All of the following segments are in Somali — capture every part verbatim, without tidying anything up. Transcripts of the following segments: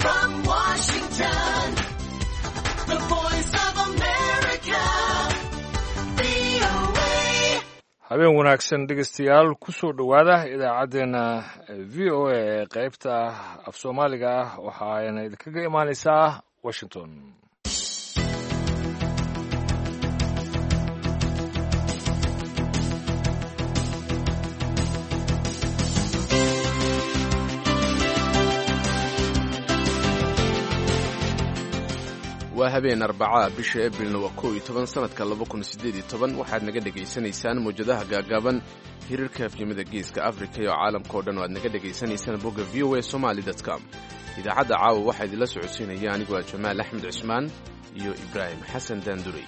from Washington, the voice of America, V O A. habeen wanaagsan dhegeystayaal ku soo dhowaada idaacaddeenna v o a ee qaybta af soomaaliga ah waxaayna idinkaga imaanaysaa washington. waa habeen arbacaa bisha abriilna waa kow iyo toban sanadka laba kun siddeed iyo toban waxaad naga dhegaysanaysaan mawjadaha gaagaaban hirarka afyimada geeska afrika iyo caalamka oo dhan oo aad naga dhegaysanaysaan bogga v o a somali dot com. idaacadda caawa waxaa idinla socodsiinaya anigu waa jamaal axmed cusmaan iyo ibraahim xasan daandurey.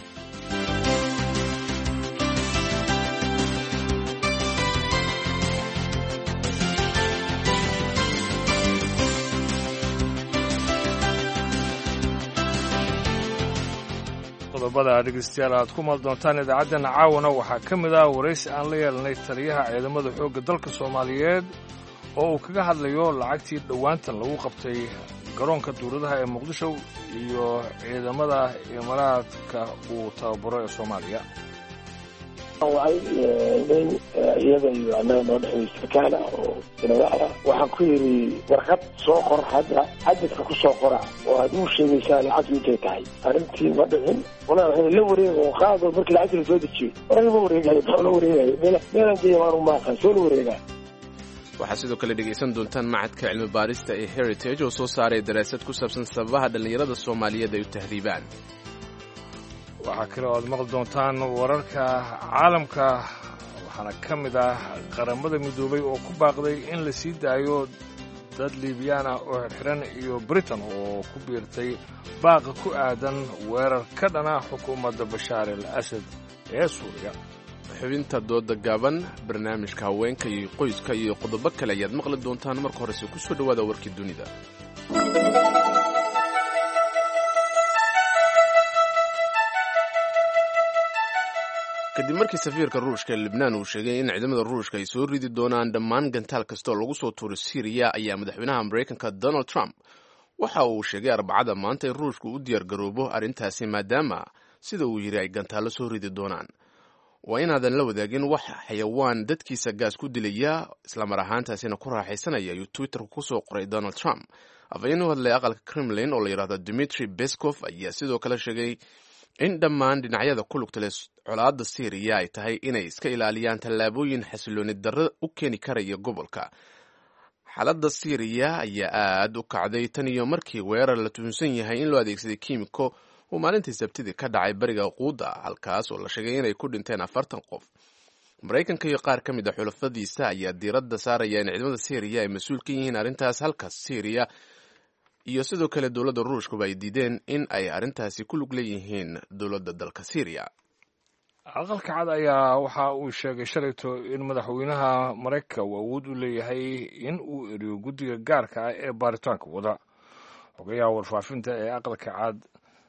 qodobada dhegeystayaal aad ku maal doontaan idaacaddeenna caawana waxaa ka mid ah waraysi aan la yeelanay taliyaha ciidamada xoogga dalka soomaaliyeed oo uu kaga hadlayo lacagtii dhowaantan lagu qabtay garoonka duuradaha ee muqdisho iyo ciidamada imaaraadka uu tababaro ee soomaaliya. waxay nin iyada iyo annaga noo dhexeeyey sarkaala oo generaala waxaan ku yidhi warqad soo qor hadda cadadka ku soo qora oo aad uu sheegaysaa lacagtu intay tahay. arrintii ma dhicin walaa waxay la wareego qaado markii lacagta la soo dejiyo warqad ma wareegayo maxaa la wareegayo meel meelan geeya waan u maaqan soo la wareegaa. waxaad sidoo kale dhegaysan doontaan macadka cilmi baarista ee heritage oo soo saaray daraasad ku saabsan sababaha dhallinyarada soomaaliyeed ay u tahriibaan. waxaa kale oo aad maqli doontaan wararka caalamka waxaana ka mid ah qaramada midoobay oo ku baaqday in la sii daayo dad liibiyaan ah oo xirxiran iyo britain oo ku biirtay baaqa ku aadan weerar ka dhana xukuumadda bashaar al asad ee suuriya. xubinta dooda gaaban barnaamijka haweenka iyo qoyska iyo qodobo kale ayaad maqli doontaan. marka horese ku soo dhowaada warkii dunida. kadib markii safiirka ruushka ee libnaan uu sheegay in ciidamada ruushka ay soo ridi doonaan dhammaan gantaal kasta oo lagu soo tuuro syriya ayaa madaxweynaha maraykanka donald trump waxa uu sheegay arbacada maanta in ruushku u diyaar garoobo arrintaasi maadaama sida uu yidhi ay gantaallo soo ridi doonaan. waa inaadan la wadaagin wax xayawaan dadkiisa gaas ku dilaya islamar ahaantaasina ku raaxaysanaya ayuu twitterka ku soo qoray donald trump. afhayeen u hadlay aqalka kremlin oo la yidhaahdo dimitri beskov ayaa sidoo kale sheegay in dhammaan dhinacyada ku lugta leh colaadda syriya ay tahay inay iska ilaaliyaan tallaabooyin xasilooni darro u keeni karaya gobolka. xaaladda syriya ayaa aad u kacday tan iyo markii weerar la tuhunsan yahay in loo adeegsaday kiimiko uu maalintii sabtidii ka dhacay bariga quuda halkaas oo la sheegay inay ku dhinteen afartan qof. maraykanka iyo qaar ka mid a xulafadiisa ayaa diiradda saaraya in ciidamada syriya ay mas-uul ka yihiin arrintaas halka syriya iyo sidoo kale dowladda ruushkuba ay diideen in ay arrintaasi ku lug leeyihiin dowladda dalka syriya. aqalka cad ayaa waxa uu sheegay shalayto in madaxweynaha maraykanka uu awood u leeyahay in uu eriyo guddiga gaarka ah ee baaritaanka wada. xogayaha warfaafinta ee aqalka cad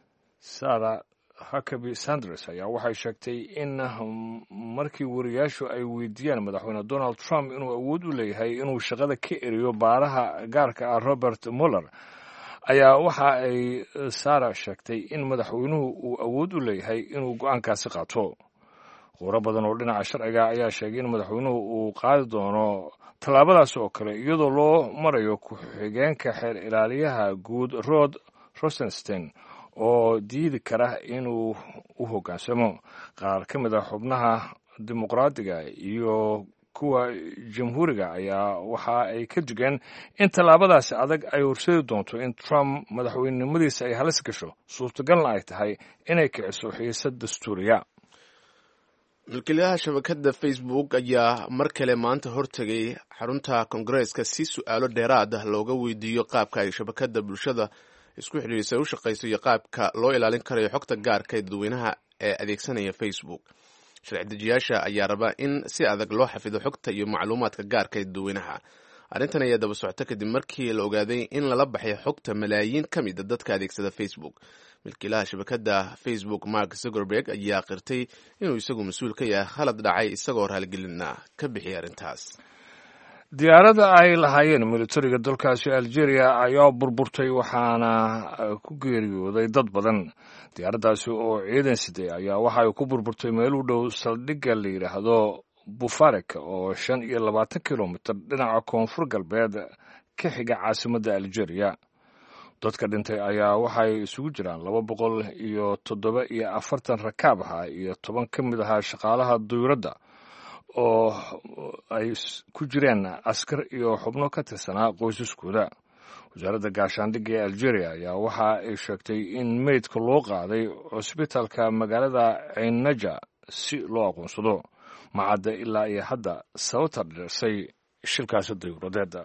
sara huckabee sanders ayaa waxay sheegtay in markii wariyaashu ay weydiiyaan madaxweyne donald trump inuu awood u leeyahay inuu shaqada ka eriyo baaraha gaarka ah robert muller ayaa waxa ay sara sheegtay in madaxweynuhu uu awood u leeyahay inuu go-aankaasi qaato. qowro badan oo dhinaca sharciga ayaa sheegay in madaxweynuhu uu qaadi doono tallaabadaas oo kale iyadoo loo marayo ku-xigeenka xeer ilaaliyaha guud rod rosenstein oo diidi kara inuu u hoggaansamo. qaar ka mid a xubnaha dimuqraadiga iyo kuwa jamhuuriga ayaa waxa ay ka digeen in tallaabadaasi adag ay horseedi doonto in trump madaxweynenimadiisa ay halis gasho suurtagalna ay tahay inay kiciso xiisad dastuuriya. milkiilaha shabakadda facebook ayaa mar kale maanta hortegay xarunta koongareeska si su-aalo dheeraad ah looga weydiiyo qaabka ay shabakadda bulshada isku xidhiirisa u shaqayso iyo qaabka loo ilaalin karayo xogta gaarka ee dadweynaha ee adeegsanaya facebook. sharci dejiyaasha ayaa raba in si adag loo xafido xogta iyo macluumaadka gaarka ee dadweynaha. arrintan ayaa daba socota kadib markii la ogaaday in lala baxay xogta malaayiin ka mid a dadka adeegsada facebook. milkiilaha shabakadda facebook mark zuckerberg ayaa qirtay inuu isagu mas-uul ka yahay khalad dhacay isagoo raaligelina ka bixiyay arrintaas. diyaaradda ay lahaayeen militariga dalkaasi algeria ayaa burburtay waxaana ku geeriyooday dad badan. diyaaraddaasi oo ciidan siday ayaa waxay ku burburtay meel u dhow saldhigga la yidhaahdo bufarek oo shan iyo labaatan kilomitir dhinaca koonfur galbeed ka xiga caasimadda algeria. dadka dhintay ayaa waxay isugu jiraan laba boqol iyo toddoba iyo afartan rakaab ahaa iyo toban ka mid ahaa shaqaalaha duyuuradda oo ay ku jireen askar iyo xubno ka tirsanaa qoysaskooda. wasaaradda gaashaandhigga ee algeria ayaa waxa ay sheegtay in meydka loo qaaday cusbitaalka magaalada ceynaja si loo aqoonsado. macadda ilaa iyo hadda sababta dhirsay shilkaasi dayuuradeeda.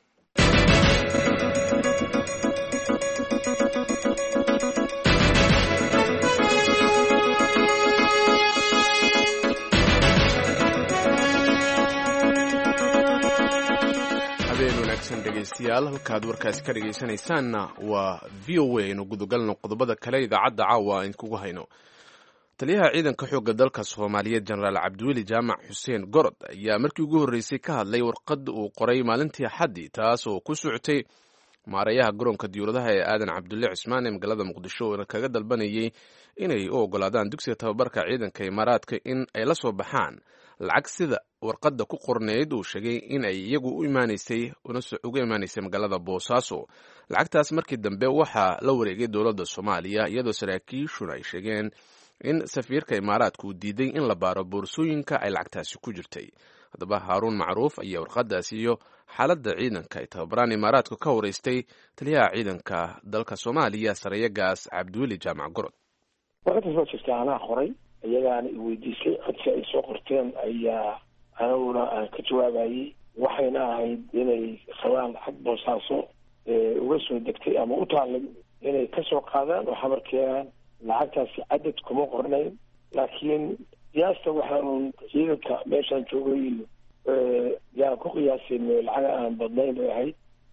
dhegeystayaal halkaad warkaasi ka dhegeysanaysaanna waa v o a inu gudagalno qodobada kale idaacadda caawa aan kugu hayno. taliyaha ciidanka xoogga dalka soomaaliyeed jenaraal cabdiweli jaamac xuseen gorod ayaa markii ugu horreysay ka hadlay warqad uu qoray maalintii axaddii taas oo ku socotay maareeyaha garoonka diyuuradaha ee aadan cabdulle cismaan ee magaalada muqdisho oona kaga dalbanayay inay u ogolaadaan dugsiga tababarka ciidanka imaaraadka in ay la soo baxaan lacag sida warqadda ku qorneyd uu sheegay in ay iyagu u imaanaysay uga imaanaysay magaalada boosaaso. lacagtaas markii dambe waxaa la wareegay dowladda soomaaliya iyadoo saraakiishuna ay sheegeen in safiirka imaaraadka uu diiday in la baaro boorsooyinka ay lacagtaasi ku jirtay. haddaba haaruun macruuf ayaa warqadaasi iyo xaaladda ciidanka ay tababaraan imaaraadka ka wareystay taliyaha ciidanka dalka soomaaliya sarayagaas cabdiweli jaamac gorod. warqaddaas waa jirta anaa qoray, iyagaana i weydiisay codsi ay soo qorteen ayaa anaguna aan ka jawaabayey. waxayna ahayd inay qabaan lacag boosaaso uga soo degtay ama u taalay inay ka soo qaadaan oo xabar keenaan. lacagtaasi cadad kuma qornayn, laakiin qiyaasta waxa uun ciidanka meeshaan joogay yaan ku qiyaasay lacaga aan badnayn bay ahayd.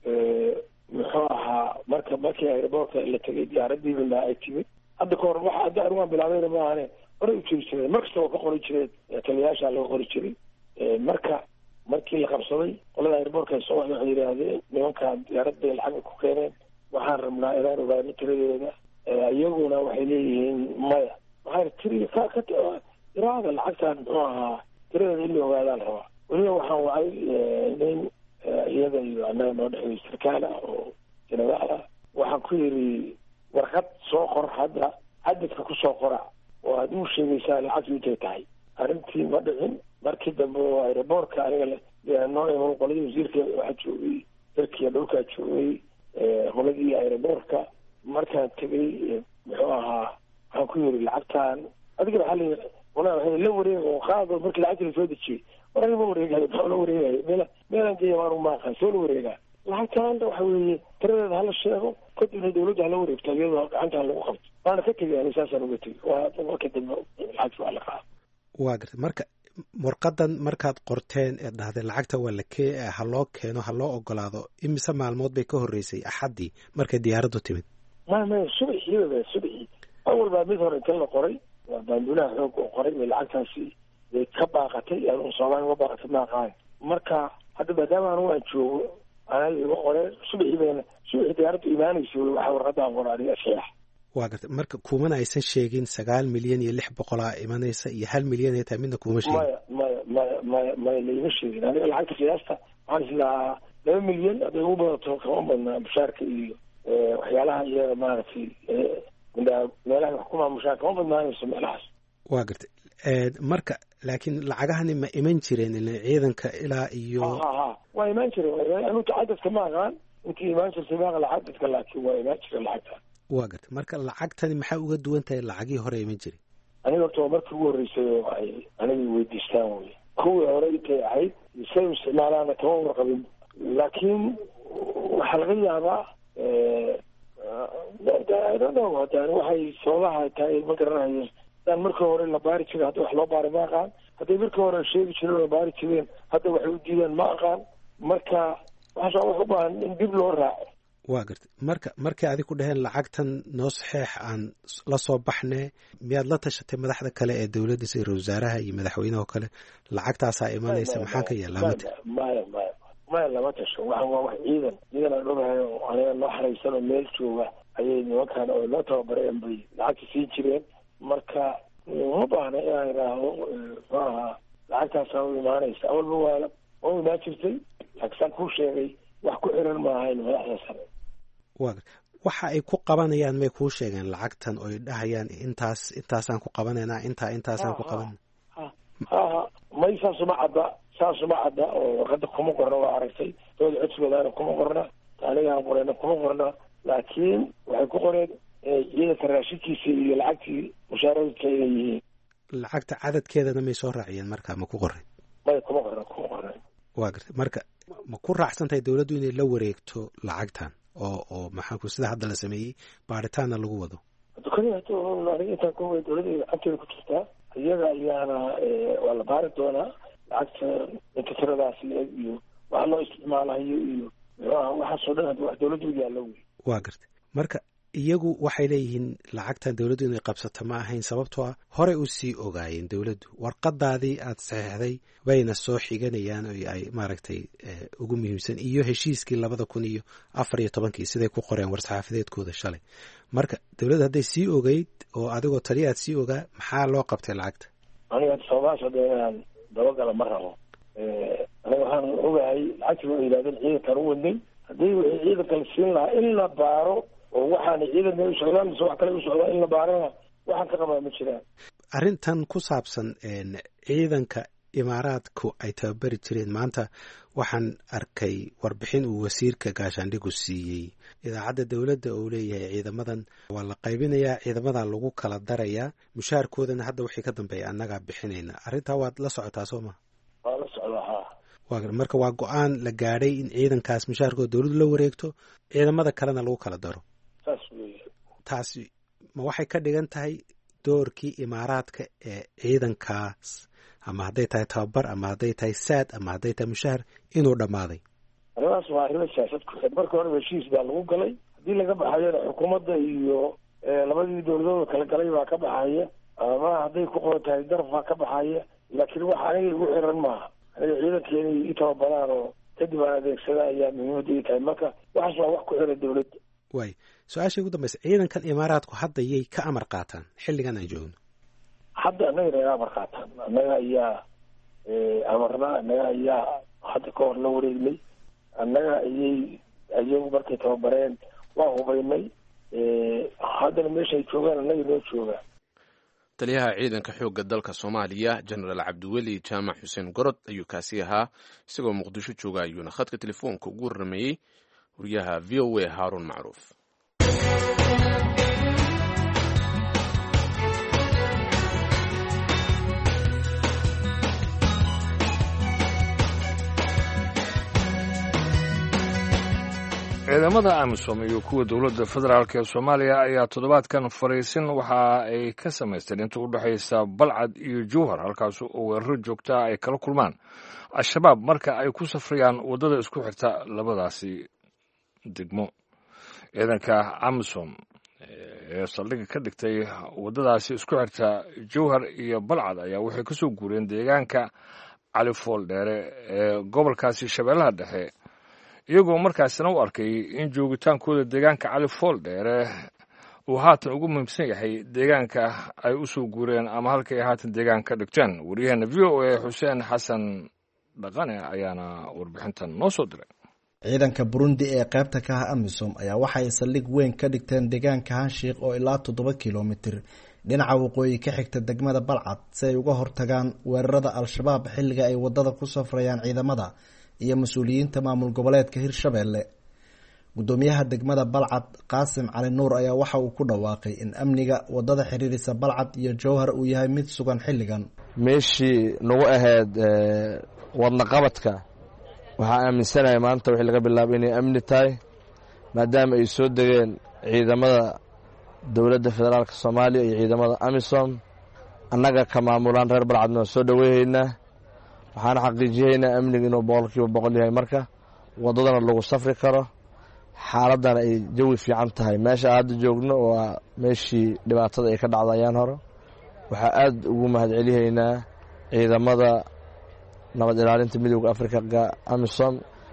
muxuu ahaa marka markii aeroboortka la tegay diyaaradiibana ay timid. hadda ka hor waxa hadda anugaan bilaabayna maahane horay u jiri jireen, markasta waa ka qori jireen, taliyayaashaa laga qori jiray. marka markii la qabsaday qolada aeroboortka soo waxay waxay yidhaahdeen nimankaan diyaarad bay lacag ku keeneen, waxaan rabnaa inaan ogaano tiradeeda. iyaguna waxay leeyihiin maya, waxaa tiriga ka ka iraada lacagtaan muxuu ahaa tiradeeda in la ogaadaan rabaa. weliba waxaan wacay nin iyada iyo annaga noo dhexeeyo sarkaal ah oo jenaraal ah. waxaan ku yidhi warqad soo qor hadda cadadka ku soo qora oo aad u sheegaysaa lacagtu intay tahay. arrintii ma dhicin. markii dambe oo aeroboortka aniga noo iman qoladii wasiirka waxaa joogay dalkiiya dhulkaa joogay qoladii aeroboortka. markaan tegay muxuu ahaa waxaan ku yidhi lacagtaan adiga waxaa la walaa waxay la wareeg oo qaado markii lacagta lasoo dejiyey war aniga ma wareegayo maxaa la wareegayo meel meelaan geeya maanu maaqan soo la wareegaa. lacagtaanta waxa weeye tiradeeda hala sheego kadibna dawladda hala wareegto iyadoo gacantaan lagu qabto. waana ka tegay ani saasaan uga tegay. waa marka dambe lacagta waa la qaada. waa gartay. marka warqadan markaad qorteen ee dhahday lacagta waa la kee ha loo keeno ha loo ogolaado imise maalmood bay ka horreysay axaddii markay diyaaraddu timid? ma maya subaxiyada subaxii awal baa mid hore inta la qoray waa baanduulaha xoog oo qoray bay lacagtaasi bay ka baaqatay anu soomaaliya uga baaqatay maaqaan. marka hadda maadaama anugu aan joogo anaga iga qoreen subaxii bayna subaxii diyaaraddu imaanaysa waxaa warqadaan qoraaniy asxiix. waa gartay. marka kumana aysan sheegin sagaal milyan iyo lix boqolaa imanaysa iyo hal milyan ay tahay midna kuma sheegin? maya maya maya maya maya laima sheegin. aniga lacagta qiyaasta waxaan islahaa laba milyan hadday ugu badato kama badnaa mushaarka iyo waxyaalaha iyaga maaragtay meelaha wax ku maamushaan kama badnaanayso meelahaas. waa gartay. marka laakiin lacagahani ma iman jireen ciidanka ilaa iyo? ha ha waa imaan jireen. anuta cadadka ma aqaan intii imaan jirtay ma aqan cadadka, laakiin waa imaan jireen lacagta. waa gartay. marka lacagtani maxaa uga duwan tahay lacagii hore iman jiray? aniga horta waa markii ugu horreysay oo ay aniga weydiistaan wey. kuwii hore intay ahayd say u isticmaalaana kama warqabin, laakiin waxaa laga yaabaa waxay sababaha tahay ma garanayo. hadaan markii hore la baari jiray hadda wax loo baari ma aqaan. hadday markii hore sheegi jireen oo baari jireen hadda waxay u diideen ma aqaan. marka waxaas wax u baahan in dib loo raaco. waa gartay. marka markay adig ku dhaheen lacagtan noo saxeex aan la soo baxne miyaad la tashatay madaxda kale ee dowladda sida ra-iisul wasaaraha iyo madaxweynaha oo kale lacagtaasaa imanaysa maxaa ka yeelaa? maya maya maya lama tasho waxan waa wax ciidan ciidan aan ogahay oo aniga noo xaraysan oo meel jooga ayay nimankaan oo noo tababareen bay lacagta siin jireen marka uma baahna inaan idhaahdo maaha lacagtaasaa u imaanaysa awalba waa waa u imaan jirtay laakiin saan kuu sheegay wax ku xiran maahayn madaxda sare wa waxa ay ku qabanayaan may kuu sheegeen lacagtan oy dhahayaan intaas intaasaan ku qabanaynaa intaa intaasaan ku qaban haha may saasuma cadda saasuma cadda oo warqada kuma qorna waa aragtay dooda codsigoodaana kuma qorna anigaan qoreyna kuma qorna laakiin waxay ku qoreen ciidanka raashinkiisa iyo lacagtii mushaaradka inay yihiin lacagta cadadkeedana may soo raaciyeen markaa ma ku qoren may kuma qorna kuma qorna waa gartay marka ma ku raacsan tahay dawladdu inay la wareegto lacagtan oo oo maxaanku sida hadda la sameeyey baaritaanna lagu wado aniga intaan ku dawladda gacanteeda ku jirtaa iyaga ayaana waa la baari doonaa lacagta inta tiradaas iyo waxa loo isticmaalayo iyo waxaasoo dhan hadda wax dawladdu u yaallo wey waa gartay marka iyagu waxay leeyihiin lacagtan dawladdu inay qabsato ma ahayn sababtoo ah horey u sii ogaayeen dawladdu warqadaadii aada saxeexday bayna soo xiganayaan oo ay maaragtay ugu muhiimsan iyo heshiiskii labada kun iyo afar iyo tobankii siday ku qoreen war-saxaafadeedkooda shalay marka dawladdu hadday sii ogeyd oo adigoo taliya aad sii ogaa maxaa loo qabtay lacagta aniga sababahaas hadda inaan dabagala ma rabo aniga waxaan ogahay lacagtii waa yidhahdeen ciidankaan u wadnay haddii wixii ciidanka la siin lahaa in la baaro oo waxaana ciidanka u socdaan mise wax kale u socdaan in la baarana waxaan ka qabaa ma jiraan arrintan ku saabsan ciidanka imaaraadku ay tababari jireen maanta waxaan arkay warbixin uu wasiirka gaashaandhigu siiyey idaacadda dawladda uu leeyahay ciidamadan waa la qaybinayaa ciidamadan lagu kala darayaa mushaarkoodana hadda wixii ka dambeeya annagaa bixinayna arrintaa waad la socotaa soo ma waa la socdaa ha waa marka waa go-aan la gaadhay in ciidankaas mushaarkooda dawladdu la wareegto ciidamada kalena lagu kala daro saas wey taasi ma waxay ka dhigan tahay doorkii imaaraadka ee ciidankaas ama hadday tahay tababar ama hadday tahay saad ama hadday tahay mushaahar inuu dhammaaday arrimahaas waa arrimo siyaasad ku xid marka horeba heshiis baa lagu galay haddii laga baxayona xukuumadda iyo labadii dawladooda kala galay baa ka baxaya ama hadday ku qoran tahay daraf baa ka baxaya laakiin wax aniga igu xiran maaha aniga ciidanka inay i tababaraan oo kadib aan adeegsada ayaa muhiimadda ii tahay marka waxaas waa wax ku xiran dawladda waay su-aasha ugu dambaysa ciidankan imaaraadku hadda yay ka amar qaataan xilligan aan joogno hadda annaga naga amar qaataan annaga ayaa amarna annaga ayaa hadda ka hor la wareegnay annaga ayay ayagu markay tababareen waa hubaynay haddana meeshaay joogaan annaga noo joogaan taliyaha ciidanka xoogga dalka soomaaliya jenaraal cabdiweli jaamac xuseen gorod ayuu kaasi ahaa isagoo muqdisho jooga ayuuna khadka telefoonka ugu warrameeyey wariyaha v o a haaruun macruuf ciidamada amisom iyo kuwa dowladda federaalk ee soomaaliya ayaa toddobaadkan fariisin waxa ay ka samaysteen inta u dhexaysa balcad iyo jowhar halkaas oo weeraro joogtaa ay kala kulmaan al-shabaab marka ay ku safrayaan waddada isku xirta labadaasi degmo ciidanka amisom ee saldhigga ka dhigtay waddadaasi isku xirta jowhar iyo balcad ayaa waxay ka soo guureen deegaanka califool dheere ee gobolkaasi shabeellaha dhexe iyagoo markaasina u arkay in joogitaankooda deegaanka cali fool dheere uu haatan ugu muhiimsan yahay deegaanka ay u soo guureen ama halkay haatan deegaan ka dhigteen waryaheena v o a xuseen xasan dhaqane ayaana warbixintan noo soo diray ciidanka burundi ee qaybta ka ah amisom ayaa waxay saldhig weyn ka dhigteen deegaanka hanshiik oo ilaa toddoba kilomitir dhinaca waqooyi ka xigta degmada balcad si ay uga hortagaan weerarada al-shabaab xilliga ay waddada ku safrayaan ciidamada iyo mas-uuliyiinta maamul goboleedka hirshabeelle guddoomiyaha degmada balcad qaasim cali nuur ayaa waxa uu ku dhawaaqay in amniga wadada xiriirisa balcad iyo jowhar uu yahay mid sugan xilligan meeshii nagu ahayd wadna qabadka waxaa aaminsanahay maanta wixii laga bilaabay inay amni tahay maadaama ay soo degeen ciidamada dowladda federaalk soomaaliya iyo ciidamada amisom annaga ka maamulaan reer balcadna waa soo dhaweyhaynaa waxaana xaqiijiyaynaa amniga inuu boqol kiiba boqol yahay marka waddadana lagu safri karo xaaladana ay jawi fiican tahay meesha hadda joogno waa meeshii dhibaatada ay ka dhacda ayaan hore waxaa aad ugu mahadcelihaynaa ciidamada nabad ilaalinta midooda afrika amisom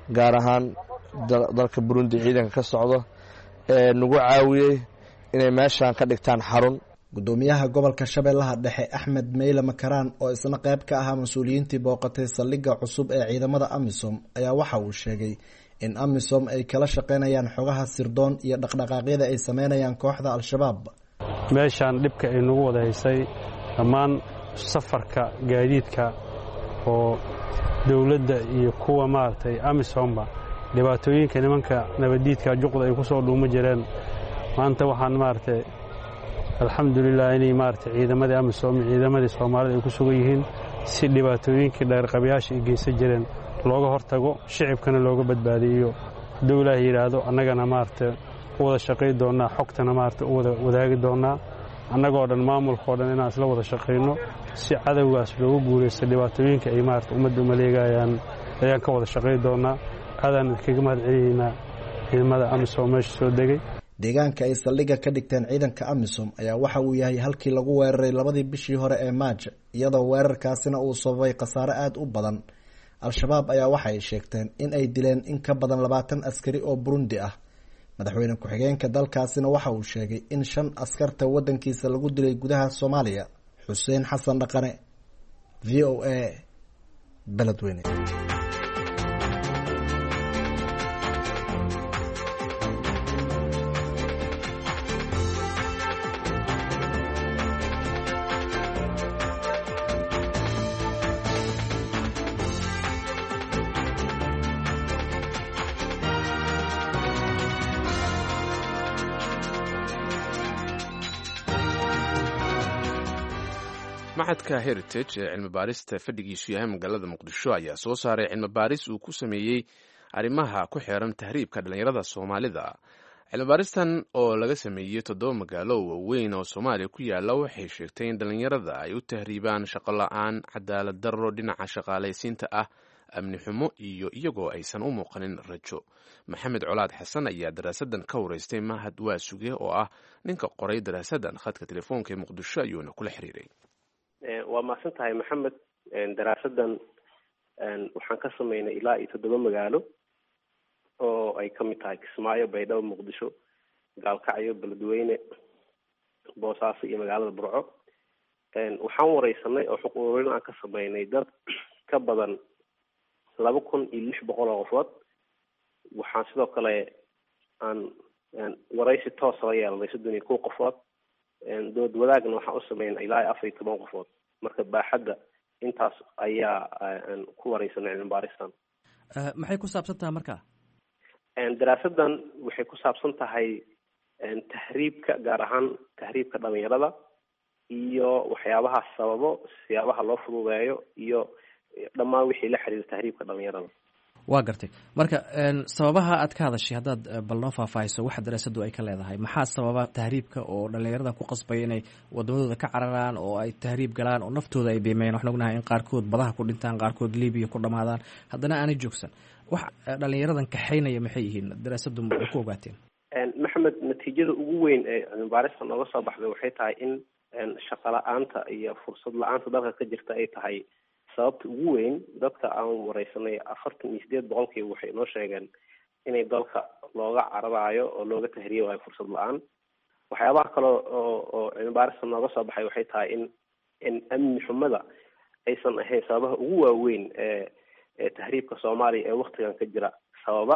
gaar ahaan dalka burundi ciidanka ka socdo ee nagu caawiyey inay meeshaan ka dhigtaan xarun. gudoomiyaha gobolka shabeellaha dhexe axmed meyle makaraan oo isna qayb ka ahaa mas-uuliyiintii booqatay saldhigga cusub ee ciidamada amisom ayaa waxa uu sheegay in amisom ay kala shaqaynayaan xogaha sirdoon iyo dhaqdhaqaaqyada ay sameynayaan kooxda al-shabaab. meeshaan dhibka ay nagu wada haysay dhammaan safarka gaadiidka oo dowladda iyo kuwa maaragtay amisomba dhibaatooyinka nimanka nabadiidka juqda ay ku soo dhuuma jireen maanta waxaan maaragtay alxamdulilah inay maaragtay ciidamadii amisom ciidamadii soomaalida ay ku sugan yihiin si dhibaatooyinkii dheerqabayaasha ay geysan jireen looga hortago shicibkana looga badbaadiyo hadduu ilaahay yidhaahdo annagana maaragtay u wada shaqay doonnaa xogtana maaragtay u wada wadaagi doonnaa annagoo dhan maamulkao dhan inaan isla wada shaqayno si cadowgaas loogu guulaysto dhibaatooyinka ay maaragtay ummadda umaleegayaan ayaan ka wada shaqay doonnaa aadaan idinkaga mahad celinaynaa ciidamada amisom meesha soo degay. deegaanka ay saldhigga ka dhigteen ciidanka amisom ayaa waxa uu yahay halkii lagu weeraray labadii bishii hore ee maaj iyadoo weerarkaasina uu sababay khasaare aada u badan. al-shabaab ayaa waxa ay sheegteen in ay dileen in ka badan labaatan askari oo burundi ah. madaxweyne ku-xigeenka dalkaasina waxa uu sheegay in shan askarta waddankiisa lagu dilay gudaha soomaaliya. xuseen xasan dhaqane, v o a, beledweyne. maxadka heritage ee cilmi baarista fadhigiisu yahay magaalada muqdisho ayaa soo saaray cilmi baaris uu ku sameeyey arrimaha ku xeeran tahriibka dhallinyarada soomaalida. cilmi baaristan oo laga sameeyey toddoba magaalo waaweyn oo soomaaliya ku yaala waxay sheegtay in dhallinyarada ay u tahriibaan shaqo la-aan, cadaalad darro dhinaca shaqaalaysiinta ah, amni xumo iyo iyagoo aysan u muuqanin rajo. maxamed colaad xasan ayaa daraasadan ka wareystay mahad waasuge oo ah ninka qoray daraasadan. khadka telefoonka ee muqdisho ayuuna kula xiriiray. waa mahadsan tahay maxamed. daraasadan waxaan ka sameynay ilaa iyo toddoba magaalo oo ay ka mid tahay kismaayo, baydhabo, muqdisho, gaalkacyo, beledweyne, boosaaso iyo magaalada burco. waxaan wareysanay oo xog ururin aan ka sameynay dad ka badan laba kun iyo lix boqol oo qofood. waxaan sidoo kale aan wareysi toosa la yeelanay soddon iyo kow qofood. dood wadaagna waxaan u sameynay ilaa iyo afar iyo toban qofood. marka baaxadda intaas ayaa ku wareysanay cilmi baaristan. maxay ku saabsan tahay marka? daraasadan waxay ku saabsan tahay tahriibka, gaar ahaan tahriibka dhalinyarada iyo waxyaabaha sababo, siyaabaha loo fududeeyo iyo dhammaan wixii la xiriira tahriibka dhalinyarada. waa gartay. marka sababaha aad ka hadashay haddaad bal noo faahfaahiso waxa daraasadu ay ka leedahay. maxaa sababa tahriibka oo dhallinyaradan ku qasbaya inay wadamadooda ka cararaan oo ay tahriib galaan oo naftooda ay beemeeyaan? waxaan ognahay in qaarkood badaha ku dhintaan, qaarkood libiya ku dhamaadaan, haddana aanay joogsan. wax dhallinyaradan kaxaynaya maxay yihiin? daraasadu ay ku ogaateen. maxamed, natiijada ugu weyn ee cilmibaarista nooga soo baxday waxay tahay in shaqo la-aanta iyo fursad la-aanta dalka ka jirta ay tahay sababta ugu weyn. dadka aan wareysanay afartan iyo sideed boqolkiiba waxay noo sheegeen inay dalka looga cararaayo oo looga tahriibayo fursad la-aan. waxyaabaha kale oo oo cilmibaarista nooga soo baxay waxay tahay in in amni xumada aysan ahayn sababaha ugu waaweyn ee ee tahriibka soomaaliya ee waktigan ka jira sababa.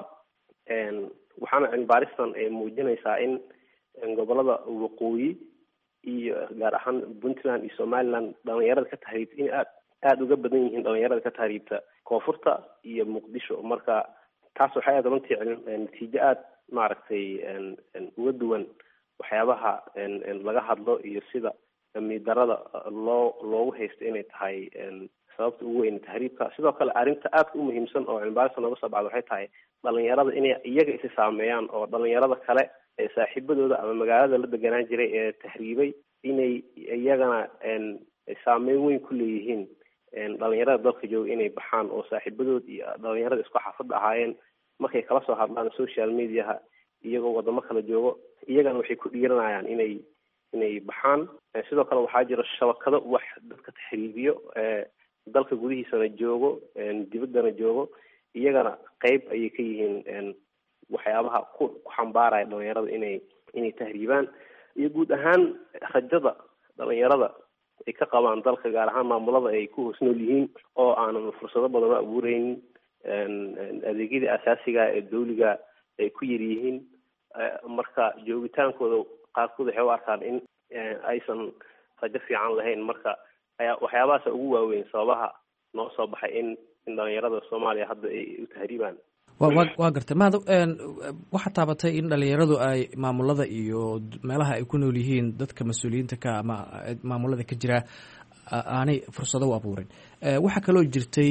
waxaana cilmibaaristan ay muujinaysaa in gobolada waqooyi iyo gaar ahaan puntland iyo somaliland dhalinyarada ka tahriibta in aad aada uga badan yihiin dhalinyarada ka tahriibta koonfurta iyo muqdisho. marka taas waxay aad runtii natiijo aada maaragtay uga duwan waxyaabaha laga hadlo iyo sida amni darada loo loogu haysto inay tahay sababta ugu weyn tahriibka. sidoo kale arrinta aadka u muhiimsan oo cilmibaarista nooga soo baxda waxay tahay dhalinyarada inay iyaga isi saameeyaan oo dhalinyarada kale ee saaxiibadooda ama magaalada la deganaan jiray ee tahriibay inay iyagana saameyn weyn ku leeyihiin dhalinyarada dalka jooga inay baxaan oo saaxiibadood iyo dhalinyarada isku xaafadda ahaayeen markay kala soo hadlaan social mediaha iyagoo wadamo kala joogo iyagana waxay ku dhiiranayaan inay inay baxaan. sidoo kale waxaa jira shabakado wax dadka tahriibiyo dalka gudihiisana joogo dibaddana joogo iyagana qayb ayay ka yihiin waxyaabaha ku ku xambaaraya dhalinyarada inay inay tahriibaan iyo guud ahaan rajada dhalinyarada ay ka qabaan dalka, gaar ahaan maamulada ay ku hoos nool yihiin oo aanan fursado badan u abuureynin, adeegyada asaasiga ee dawliga ay ku yar yihiin. Marka joogitaankooda qaarkood waxay u arkaan in aysan rajo fiican lahayn. Marka ayaa waxyaabahaas ugu waaweyn sababaha noo soo baxay in in dhalinyarada Soomaaliya hadda ay u tahriibaan. waa gartay mahad waxaa taabatay in dhalinyaradu ay maamulada iyo meelaha ay ku nool yihiin dadka mas-uuliyiinta ka ama maamulada ka jira aanay fursado u abuurin. waxaa kaloo jirtay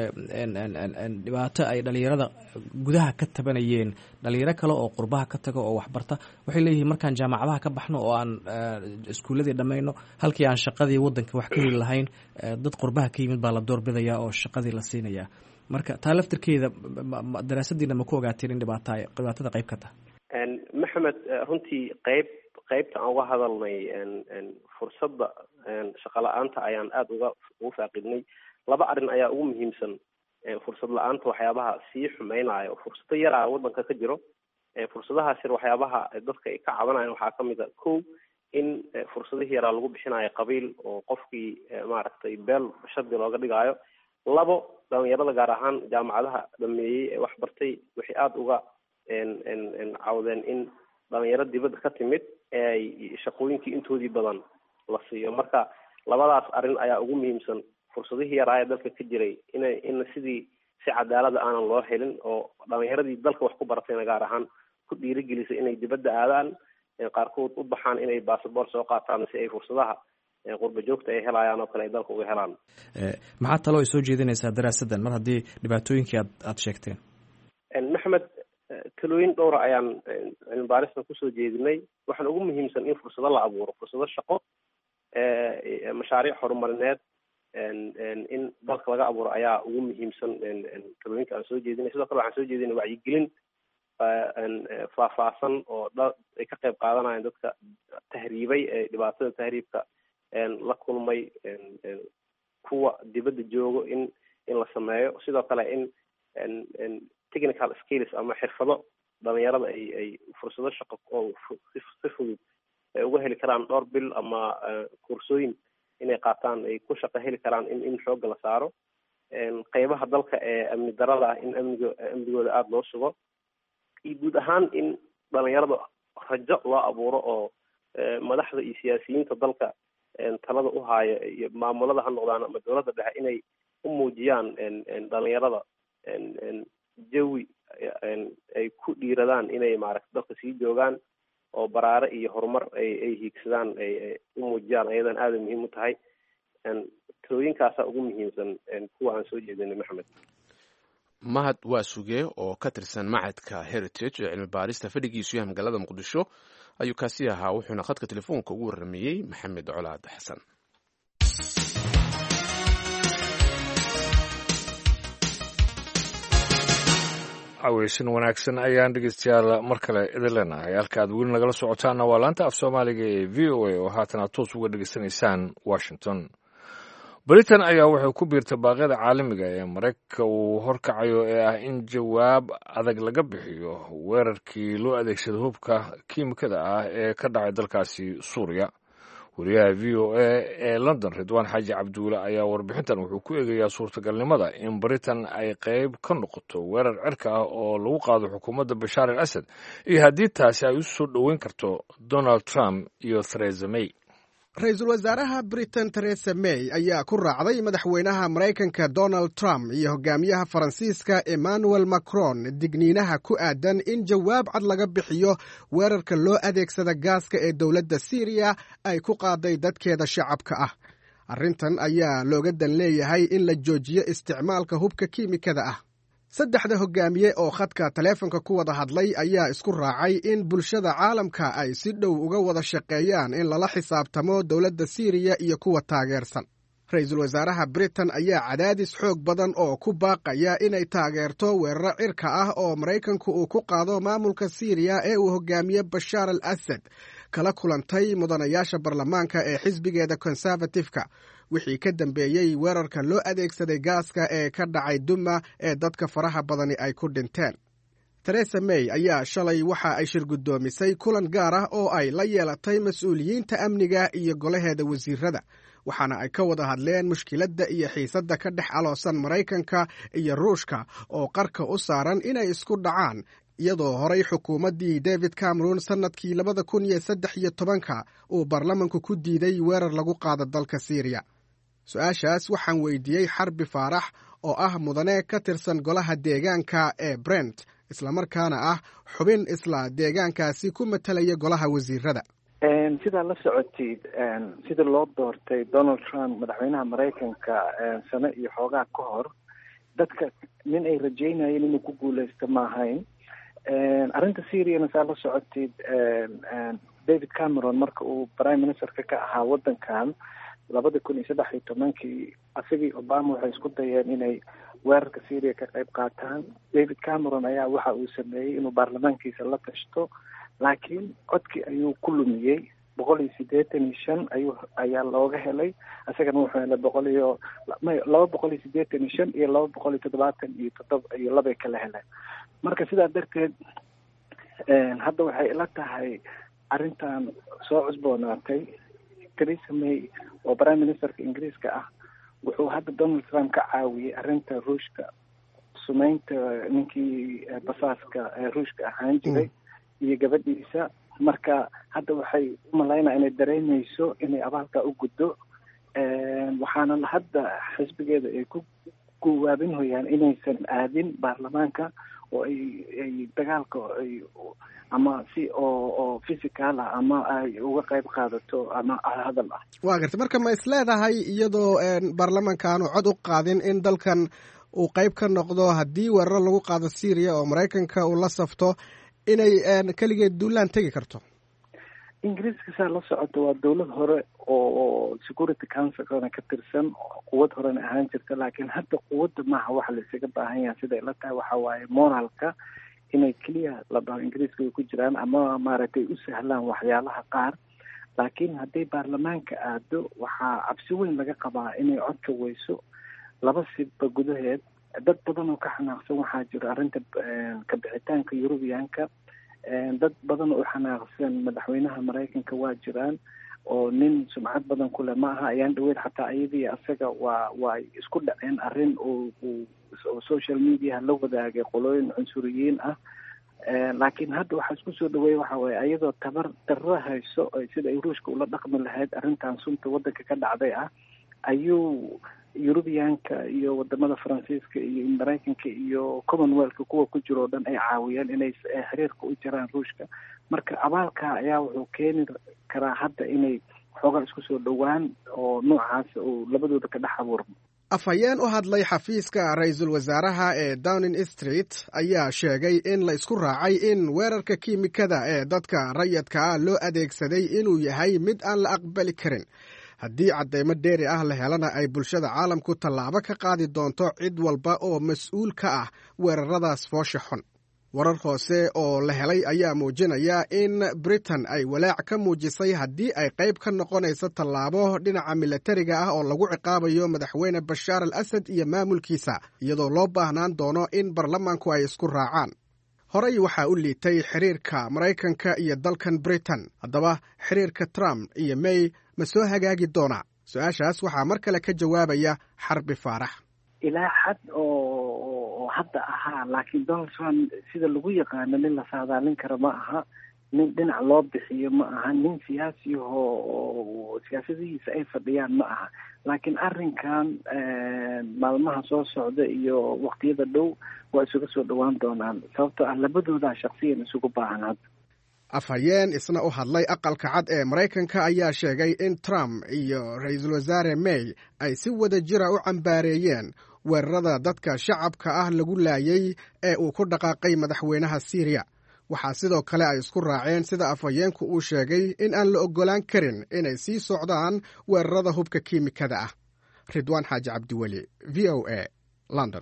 dhibaato ay dhalinyarada gudaha ka tabanayeen dhalinyaro kale oo qurbaha ka taga oo waxbarta. waxay leeyihiin markaan jaamacadaha ka baxno oo aan iskuuladii dhammayno, halkii aan shaqadii wadanka wax ka heli lahayn, dad qurbaha ka yimid baa la doorbidaya oo shaqadii la siinaya. marka taa laftirkeeda daraasadiina ma ku ogaateen in dhibaata dhibaatada qayb ka tahay? maxamed, runtii qayb qaybta aan uga hadalnay fursadda shaqo la-aanta ayaan aada uga ugu faaqidnay. laba arrin ayaa ugu muhiimsan fursad la-aanta waxyaabaha sii xumeynaya. fursado yar ah wadanka ka jiro. fursadahaas yar waxyaabaha dadka ay ka cabanayan waxaa kamid a kow in fursadihii yaraa lagu bixinayo qabiil oo qofkii maaragtay beel shardi looga dhigaayo. labo, dhalinyarada gaar ahaan jaamacadaha dhameeyey ee wax bartay waxay aada uga cawdeen in dhalinyaro dibadda ka timid ee ay shaqooyinkii intoodii badan la siiyo. marka labadaas arrin ayaa ugu muhiimsan fursadihii yaraa ee dalka ka jiray ina in sidii si cadaalada aanan loo helin, oo dhalinyaradii dalka wax ku baratayna gaar ahaan ku dhiirigelisay inay dibadda aadaan, qaarkood u baxaan inay basaboor soo qaataan si ay fursadaha qurba joogta ay helayaan oo kale ay dalka uga helaan. maxaa taloo ay soo jeedinaysaa daraasadan mar haddii dhibaatooyinkii aad aada sheegteen? maxamed, talooyin dhowra ayaan cilmi baaristan kusoo jeedinay. waxaan ugu muhiimsan in fursado la abuuro, fursado shaqo, mashaariic horumarineed in dalka laga abuuro ayaa ugu muhiimsan talooyinka aan soo jeedinay. sidoo kale waxaan soo jeedinay wacyigelin faahfaahsan oo ay ka qayb qaadanayaan dadka tahriibay ee dhibaatada tahriibka la kulmay, kuwa dibadda joogo in in la sameeyo. sidoo kale in technical skills ama xirfado dhalinyarada ay ay fursado shaqo oo si fudud ay uga heli karaan dhowr bil ama kursooyin inay qaataan ay ku shaqo heli karaan in in xoogga la saaro. qeybaha dalka ee amni darada ah in amniga amnigooda aada loo sugo, iyo guud ahaan in dhalinyarada rajo loo abuuro oo madaxda iyo siyaasiyiinta dalka talada u haaya iyo maamulada ha noqdaan ama dowladda dhexe inay u muujiyaan dhalinyarada jawi ay ku dhiiradaan inay maaragta dalka sii joogaan oo baraare iyo horumar ay ay hiigsadaan ay u muujiyaan. ayadan aada muhiim u tahay. talooyinkaasaa ugu muhiimsan kuwa aan soo jeedinay. maxamed, mahad waa suge oo ka tirsan macadka heritage ee cilmi baarista fadhigiisu yahay magaalada muqdisho ayuu kaasi ahaa. wuxuuna khadka telefoonka ugu warrameeyey maxamed colaad xasan. aweysin wanaagsan ayaan dhegeystayaal mar kale idin leenahay. halka aad weli nagala socotaana waa laanta af soomaaliga ee v o a oo haatan aad toos uga dhegeysanaysaan washington. britain ayaa waxay ku biirtay baaqyada caalamiga ee maraykanka uu horkacayo ee ah in jawaab adag laga bixiyo weerarkii loo adeegsaday hubka kiimikada ah ee ka dhacay dalkaasi suuriya. wariyaha v o a ee london ridwaan xaaji cabduule ayaa warbixintan wuxuu ku eegayaa suurtagalnimada in britain ay qayb ka noqoto weerar cirka ah oo lagu qaado xukuumadda bashaar al asad iyo haddii taasi ay u soo dhoweyn karto donald trump iyo theresa may. ra-iisul wasaaraha britain theresa may ayaa ku raacday madaxweynaha maraykanka donald trump iyo hogaamiyaha faransiiska emmanuel macron digniinaha ku aadan in jawaab cad laga bixiyo weerarka loo adeegsada gaaska ee dowladda syriya ay ku qaaday dadkeeda shacabka ah. arrintan ayaa looga dan leeyahay in la joojiyo isticmaalka hubka kiimikada ah. saddexda hogaamiye oo khadka taleefonka ku wada hadlay ayaa isku raacay in bulshada caalamka ay si dhow uga wada shaqeeyaan in lala xisaabtamo dowladda syriya iyo kuwa taageersan. ra-iisul wasaaraha britain ayaa cadaadis xoog badan oo ku baaqaya inay taageerto weeraro cirka ah oo maraykanku uu ku qaado maamulka syriya ee uu hogaamiye bashaar al asad kala kulantay mudanayaasha baarlamaanka ee xisbigeeda conservative-ka wixii ka dambeeyey weerarka loo adeegsaday gaaska ee ka dhacay duma ee dadka faraha badani ay ku dhinteen. Theresa May ayaa shalay waxa ay shir guddoomisay kulan gaar ah oo ay la yeelatay mas-uuliyiinta amniga iyo golaheeda wasiirada, waxaana ay ka wada hadleen mushkiladda iyo xiisadda ka dhex aloosan Maraykanka iyo Ruushka oo qarka u saaran inay isku dhacaan, iyadoo horay xukuumaddii David Cameron sannadkii labada kun iyo saddex iyo tobanka uu baarlamanku ku diiday weerar lagu qaado dalka Syria. Su-aashaas waxaan weydiiyey Xarbi Faarax oo ah mudane ka tirsan golaha deegaanka ee Brent, islamarkaana ah xubin isla deegaankaasi ku matalaya golaha wasiirada. sidaa la socotid sida loo doortay Donald Trump madaxweynaha Maraykanka sano iyo xoogaa ka hor, dadka nin ay rajeynayeen inuu ku guuleysto ma ahayn. arrinta Syriana saa la socotid, David Cameron marka uu prime ministerka ka ahaa wadankan labada kun iyo saddex iyo tobankii, asagii Obama waxay isku dayeen inay weerarka Syria ka qayb qaataan. David Cameron ayaa waxa uu sameeyey inuu baarlamaankiisa la tashto, laakiin codkii ayuu ku lumiyey. boqol iyo siddeetan iyo shan ayuu ayaa looga helay, isagana wuxuu helay boqol iyo laba boqol iyo siddeetan iyo shan iyo laba boqol iyo toddobaatan iyo toddoba iyo labay kala heleen. marka sidaa darteed hadda waxay ila tahay arrintan soo cusboonaatay. Theresa May oo prime ministerka Ingiriiska ah wuxuu hadda Donald Trump ka caawiyey arrinta Ruushka, sumeynta ninkii basaaska Ruushka ahaan jiray iyo gabadhiisa. marka hadda waxay u malaynaa inay dareemayso inay abaalka u guddo, waxaana hadda xisbigeeda ay ku guwaabinhoyaan inaysan aadin baarlamaanka oo ay ay dagaalka ay ama si oo oo physical ah ama ay uga qayb qaadato ama hadal ah. waa gartay. marka ma isleedahay iyadoo baarlamaanka aanu cod u qaadin in dalkan uu qayb ka noqdo haddii weeraro lagu qaado Syria oo Maraykanka uu la safto, inay keligeed duulaan tegi karto? Ingiriiska saa la socoto waa dowlad hore oo security councilkana ka tirsan, quwad horena ahaan jirta, laakiin hadda quwadda maaha waxa la isaga baahan yahay. siday la tahay waxa waaye moralka, inay keliya la dhaho Ingiriiska ay ku jiraan ama maaragtay u sahlaan waxyaalaha qaar. laakiin hadday baarlamaanka aado waxaa cabsi weyn laga qabaa inay codka weyso laba sibba gudaheed. dad badan oo ka xanaaqsan waxaa jira arrinta kabixitaanka Yurubiyaanka, dad badan oo xanaaqsan madaxweynaha Maraykanka waa jiraan oo nin sumcad badan ku leh ma aha. ayaan dhaweyd xataa iyadii asaga waa waa isku dhaceen arrin oo oo social media la wadaagay qolooyin cunsuriyiin ah. laakiin hadda waxaa isku soo dhaweeyay waxa waaye ayadoo tabar darro hayso sida ay Ruushka ula dhaqmi lahayd arrintan sunta wadanka ka dhacday ah, ayuu Yurubiyaanka iyo wadamada Faransiiska iyo Maraykanka iyo Commonwealth kuwa ku jiro dhan ay caawiyeen inay xiriirka u jiraan Ruushka. marka abaalka ayaa wuxuu keeni karaa hadda inay xoogaa isku soo dhowaan oo noocaas oo labadooda ka dhex abuurmo. afhayeen u hadlay xafiiska ra-iisul wasaaraha ee Downing Street ayaa sheegay in la isku raacay in weerarka kiimikada ee dadka rayidka ah loo adeegsaday inuu yahay mid aan la aqbali karin. haddii caddaymo dheeri ah la helana ay bulshada caalamku tallaabo ka qaadi doonto cid walba oo mas-uul ka ah weeraradaas foosha xun. warar hoose oo la helay ayaa muujinaya in Britain ay walaac ka muujisay haddii ay qayb ka noqonayso tallaabo dhinaca milatariga ah oo lagu ciqaabayo madaxweyne Bashaar al-Asad iyo maamulkiisa, iyadoo loo baahnaan doono in baarlamaanku ay isku raacaan. horey waxaa u liitay xiriirka Maraykanka iyo dalkan Britain. haddaba xiriirka Trump iyo May ma soo hagaagi doonaa? su-aashaas waxaa mar kale ka jawaabaya Xarbi Faarax. ilaa xad oo hadda ahaa, laakiin Donald Trump sida lagu yaqaano nin la saadaalin kara ma aha, nin dhinac loo bixiyo ma aha, nin siyaasi oo siyaasadihiisa ay fadhiyaan ma aha. laakiin arrinkan maalmaha soo socda iyo waqtiyada dhow waa isuga soo dhowaan doonaan, sababtoo ah labadooda shakhsiyan isugu baahan hadda. afhayeen isna u hadlay aqalka cad ee Maraykanka ayaa sheegay in Trump iyo ra-iisul wasaare May ay si wada jira u cambaareeyeen weerarada dadka shacabka ah lagu laayay ee uu ku dhaqaaqay madaxweynaha Syria. waxaa sidoo kale ay isku raaceen sida afhayeenku uu sheegay in aan la ogolaan karin inay sii socdaan weerarada hubka kiimikada ah. Ridwaan Xaaji Cabdiweli, V O A, London.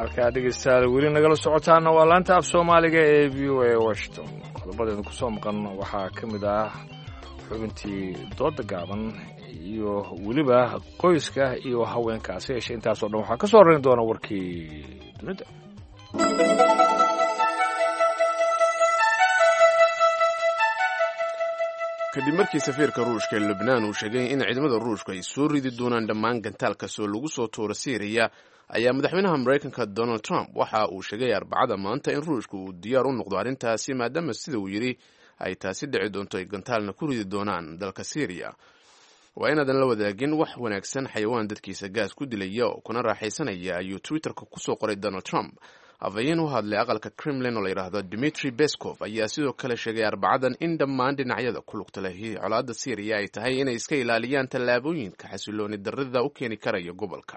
halkaa dhegeystayaal weli nagala socotaana waa laanta af soomaaliga ee v o a washington. qodobadeeda ku soo maqan waxaa ka mid ah xubintii dooda gaaban iyo weliba qoyska iyo haweenkaasi yeeshe intaasoo dhan waxaa ka soo horeyn doona warkii dunida. kadib markii safiirka ruushka ee lebnaan uu sheegay in ciidamada ruushka ay soo ridi doonaan dhammaan gantaal kastoo lagu soo tuuro syriya, ayaa madaxweynaha maraykanka donald trump waxa uu sheegay arbacada maanta in ruushka uu diyaar u noqdo arrintaasi maadaama sida uu yidhi ay taasi dhici doonto ay gantaalna ku ridi doonaan dalka syriya. waa inaadan la wadaagin wax wanaagsan xayawaan dadkiisa gaas ku dilaya oo kuna raaxaysanaya, ayuu twitterka kusoo qoray donald trump. afhayeen u hadlay aqalka kremlin oo la yidhaahdo dimitri beskov ayaa sidoo kale sheegay arbacadan in dhammaan dhinacyada ku lugta leh colaadda syriya ay tahay inay iska ilaaliyaan tallaabooyinka xasilooni darrida u keeni karaya gobolka.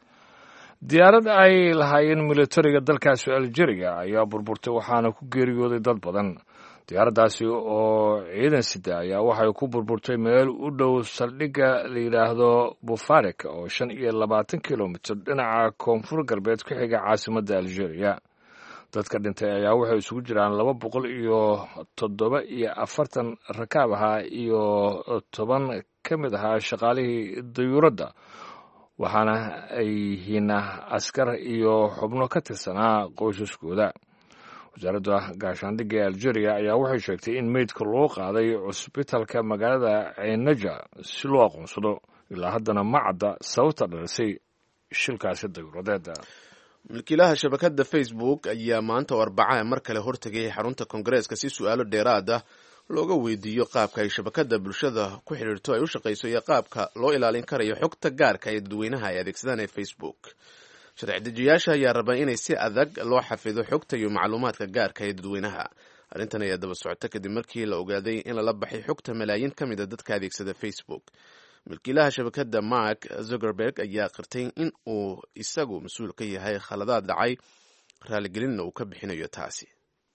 diyaarad ay lahaayeen militariga dalkaasi algeria ayaa burburtay waxaana ku geeriyooday dad badan. diyaaraddaasi oo ciidan sida ayaa waxay ku burburtay meel u dhow saldhigga la yidhaahdo bufarek oo shan iyo labaatan kilomitir dhinaca koonfur galbeed ku xiga caasimadda algeria. dadka dhintay ayaa waxay isugu jiraan laba boqol iyo toddoba iyo afartan rakaab ahaa iyo toban ka mid ahaa shaqaalihii dayuuradda, waxaana ay yihiin askar iyo xubno ka tirsanaa qoysaskooda. wasaaradda gaashaandhigga ee algeria ayaa waxay sheegtay in meydka loo qaaday cusbitalka magaalada ceynaja si loo aqoonsado. ilaa haddana ma cadda sababta dhalisay shilkaasi dayuuradeeda. milkiilaha shabakadda facebook ayaa maanta oo arbaca mar kale hortegay xarunta koongareeska si su-aalo dheeraad ah looga weydiiyo qaabka ay shabakadda bulshada ku xidhiirto ay u shaqayso iyo qaabka loo ilaalin karayo xogta gaarka ee dadweynaha ay adeegsadaan ee facebook. sharci dejiyaasha ayaa raba inay si adag loo xafido xogta iyo macluumaadka gaarka ee dadweynaha. arrintan ayaa daba socota kadib markii la ogaaday in lala baxay xogta malaayiin ka mid a dadka adeegsada facebook. milkiilaha shabakadda mark zuckerberg ayaa qirtay in uu isagu mas-uul ka yahay khaladaad dhacay, raaligelinna uu ka bixinayo taasi.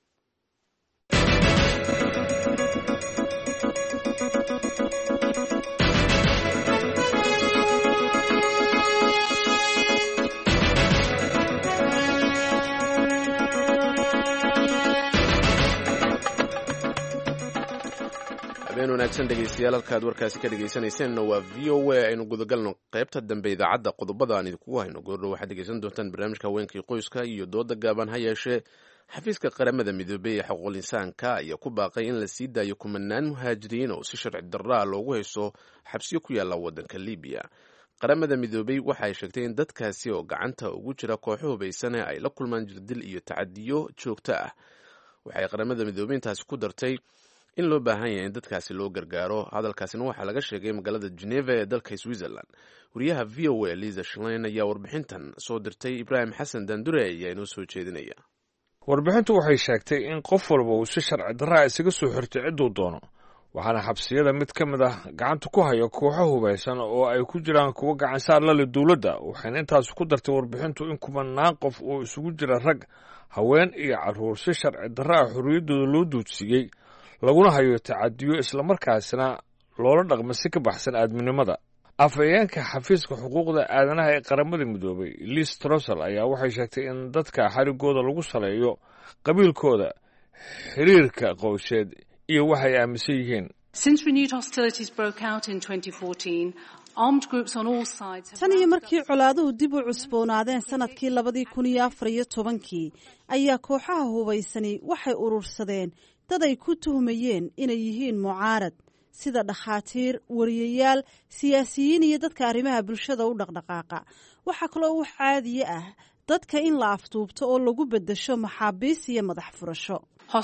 habeen wanaagsan dhegeystayaal, halkaad warkaasi ka dhegeysanayseena waa v o a. aynu gudagalno qaybta dambe idaacadda. qodobada aan idinkugu hayno goordho waxaad dhegeysan doontaan barnaamijka haweenkii qoyska iyo dooda gaaban. ha yeeshee xafiiska qaramada midoobey ee xuquuqul insaanka ayaa ku baaqay in la sii daayo kumanaan muhaajiriin oo si sharci darraa loogu hayso xabsiyo ku yaalla waddanka libiya. qaramada midoobey waxay sheegtay in dadkaasi oo gacanta ugu jira kooxo hubaysane ay la kulmaan jirdil iyo tacadiyo joogto ah. waxay qaramada midoobey intaasi ku dartay in loo baahan yahay in dadkaasi loo gargaaro. hadalkaasina waxaa laga sheegay magaalada geneva ee dalka switzerland. wariyaha v o a liza shlein ayaa warbixintan soo dirtay. ibraahim xasan dandure ayaa inoo soo jeedinaya. warbixintu waxay sheegtay in qof walba uu si sharci darraa isaga soo xirtay cidduu doono, waxaana xabsiyada mid ka mid ah gacanta ku haya kooxo hubaysan oo ay ku jiraan kuwo gacansaar la leh dowladda. waxayna intaas ku dartay warbixintu in kumanaan qof oo isugu jira rag, haween iyo carruur si sharci darraa xorriyaddooda loo duudsiiyey, laguna hayo tacadiyo islamarkaasina loola dhaqma si ka baxsan aadminimada. afhayeenka xafiiska xuquuqda aadanaha ee qaramada midoobay liz trussell ayaa waxay sheegtay in dadka xarigooda lagu saleeyo qabiilkooda, xiriirka qoyseed iyo waxay aaminsan yihiin. tan iyo markii colaaduhu dib u cusboonaadeen sanadkii labadii kun iyo afar iyo tobankii ayaa kooxaha hubaysani waxay urursadeen dad ay ku tuhmayeen inay yihiin mucaarad, sida dhakhaatiir, wariyayaal, siyaasiyiin iyo dadka arrimaha bulshada u dhaqdhaqaaqa. waxaa kaloo wax caadiye ah dadka in la afduubto oo lagu beddesho maxaabiis iyo madax furasho.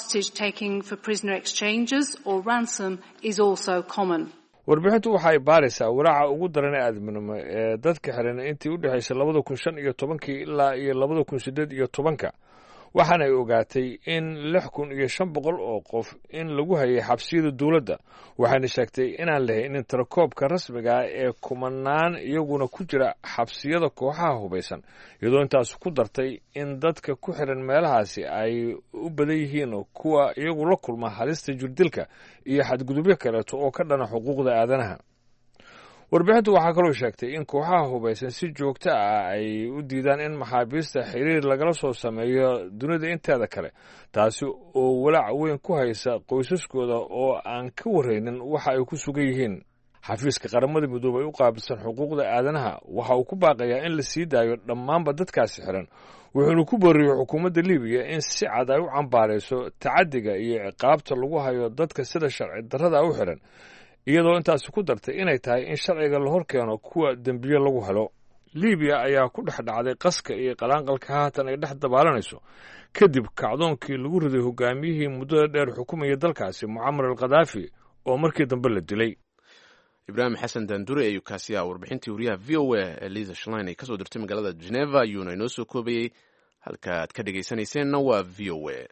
warbixintu waxa ay baaraysaa walaaca ugu daran ee aadminimo ee dadka xiran intii u dhexaysay labada kun shan iyo tobankii ilaa iyo labada kun siddeed iyo tobanka, waxaana ay ogaatay in lix kun iyo shan boqol oo qof in lagu hayay xabsiyada dowladda. waxayna sheegtay inaan lahaynin tirakoobka rasmiga ah ee kumanaan iyaguna ku jira xabsiyada kooxaha hubaysan, iyadoo intaas ku dartay in dadka ku xiran meelahaasi ay u badan yihiin kuwa iyagu la kulma halista jirdilka iyo xadgudubyo kaleeto oo ka dhana xuquuqda aadanaha. warbixintu waxaa kaloo sheegtay in kooxaha hubaysan si joogto ah ay u diidaan in maxaabiista xiriir lagala soo sameeyo dunida inteeda kale, taasi oo walaac weyn ku haysa qoysaskooda oo aan ka waraynin waxa ay ku sugan yihiin. xafiiska qaramada midoobay u qaabilsan xuquuqda aadanaha waxa uu ku baaqayaa in la sii daayo dhammaanba dadkaasi xiran, wuxuuna ku booriyey xukuumadda libiya in si cad ay u cambaarayso tacadiga iyo ciqaabta lagu hayo dadka sida sharci darrada u xiran, iyadoo intaasi ku dartay inay tahay in sharciga la hor keeno kuwa dembiye lagu helo. libiya ayaa ku dhex dhacday qaska iyo qalaanqalka haatan ay dhex dabaalanayso kadib kacdoonkii lagu riday hogaamiyihii muddada dheer xukumaya dalkaasi mucamar al khadaafi oo markii dambe la dilay. ibraahim xasan daandure ayuu kaasi ah warbixintii wariyaha v o a eliza shlin ay kasoo dirtay magaalada geneva ayuuna inoo soo koobayey. halka aad ka dhegaysanayseena waa v o a.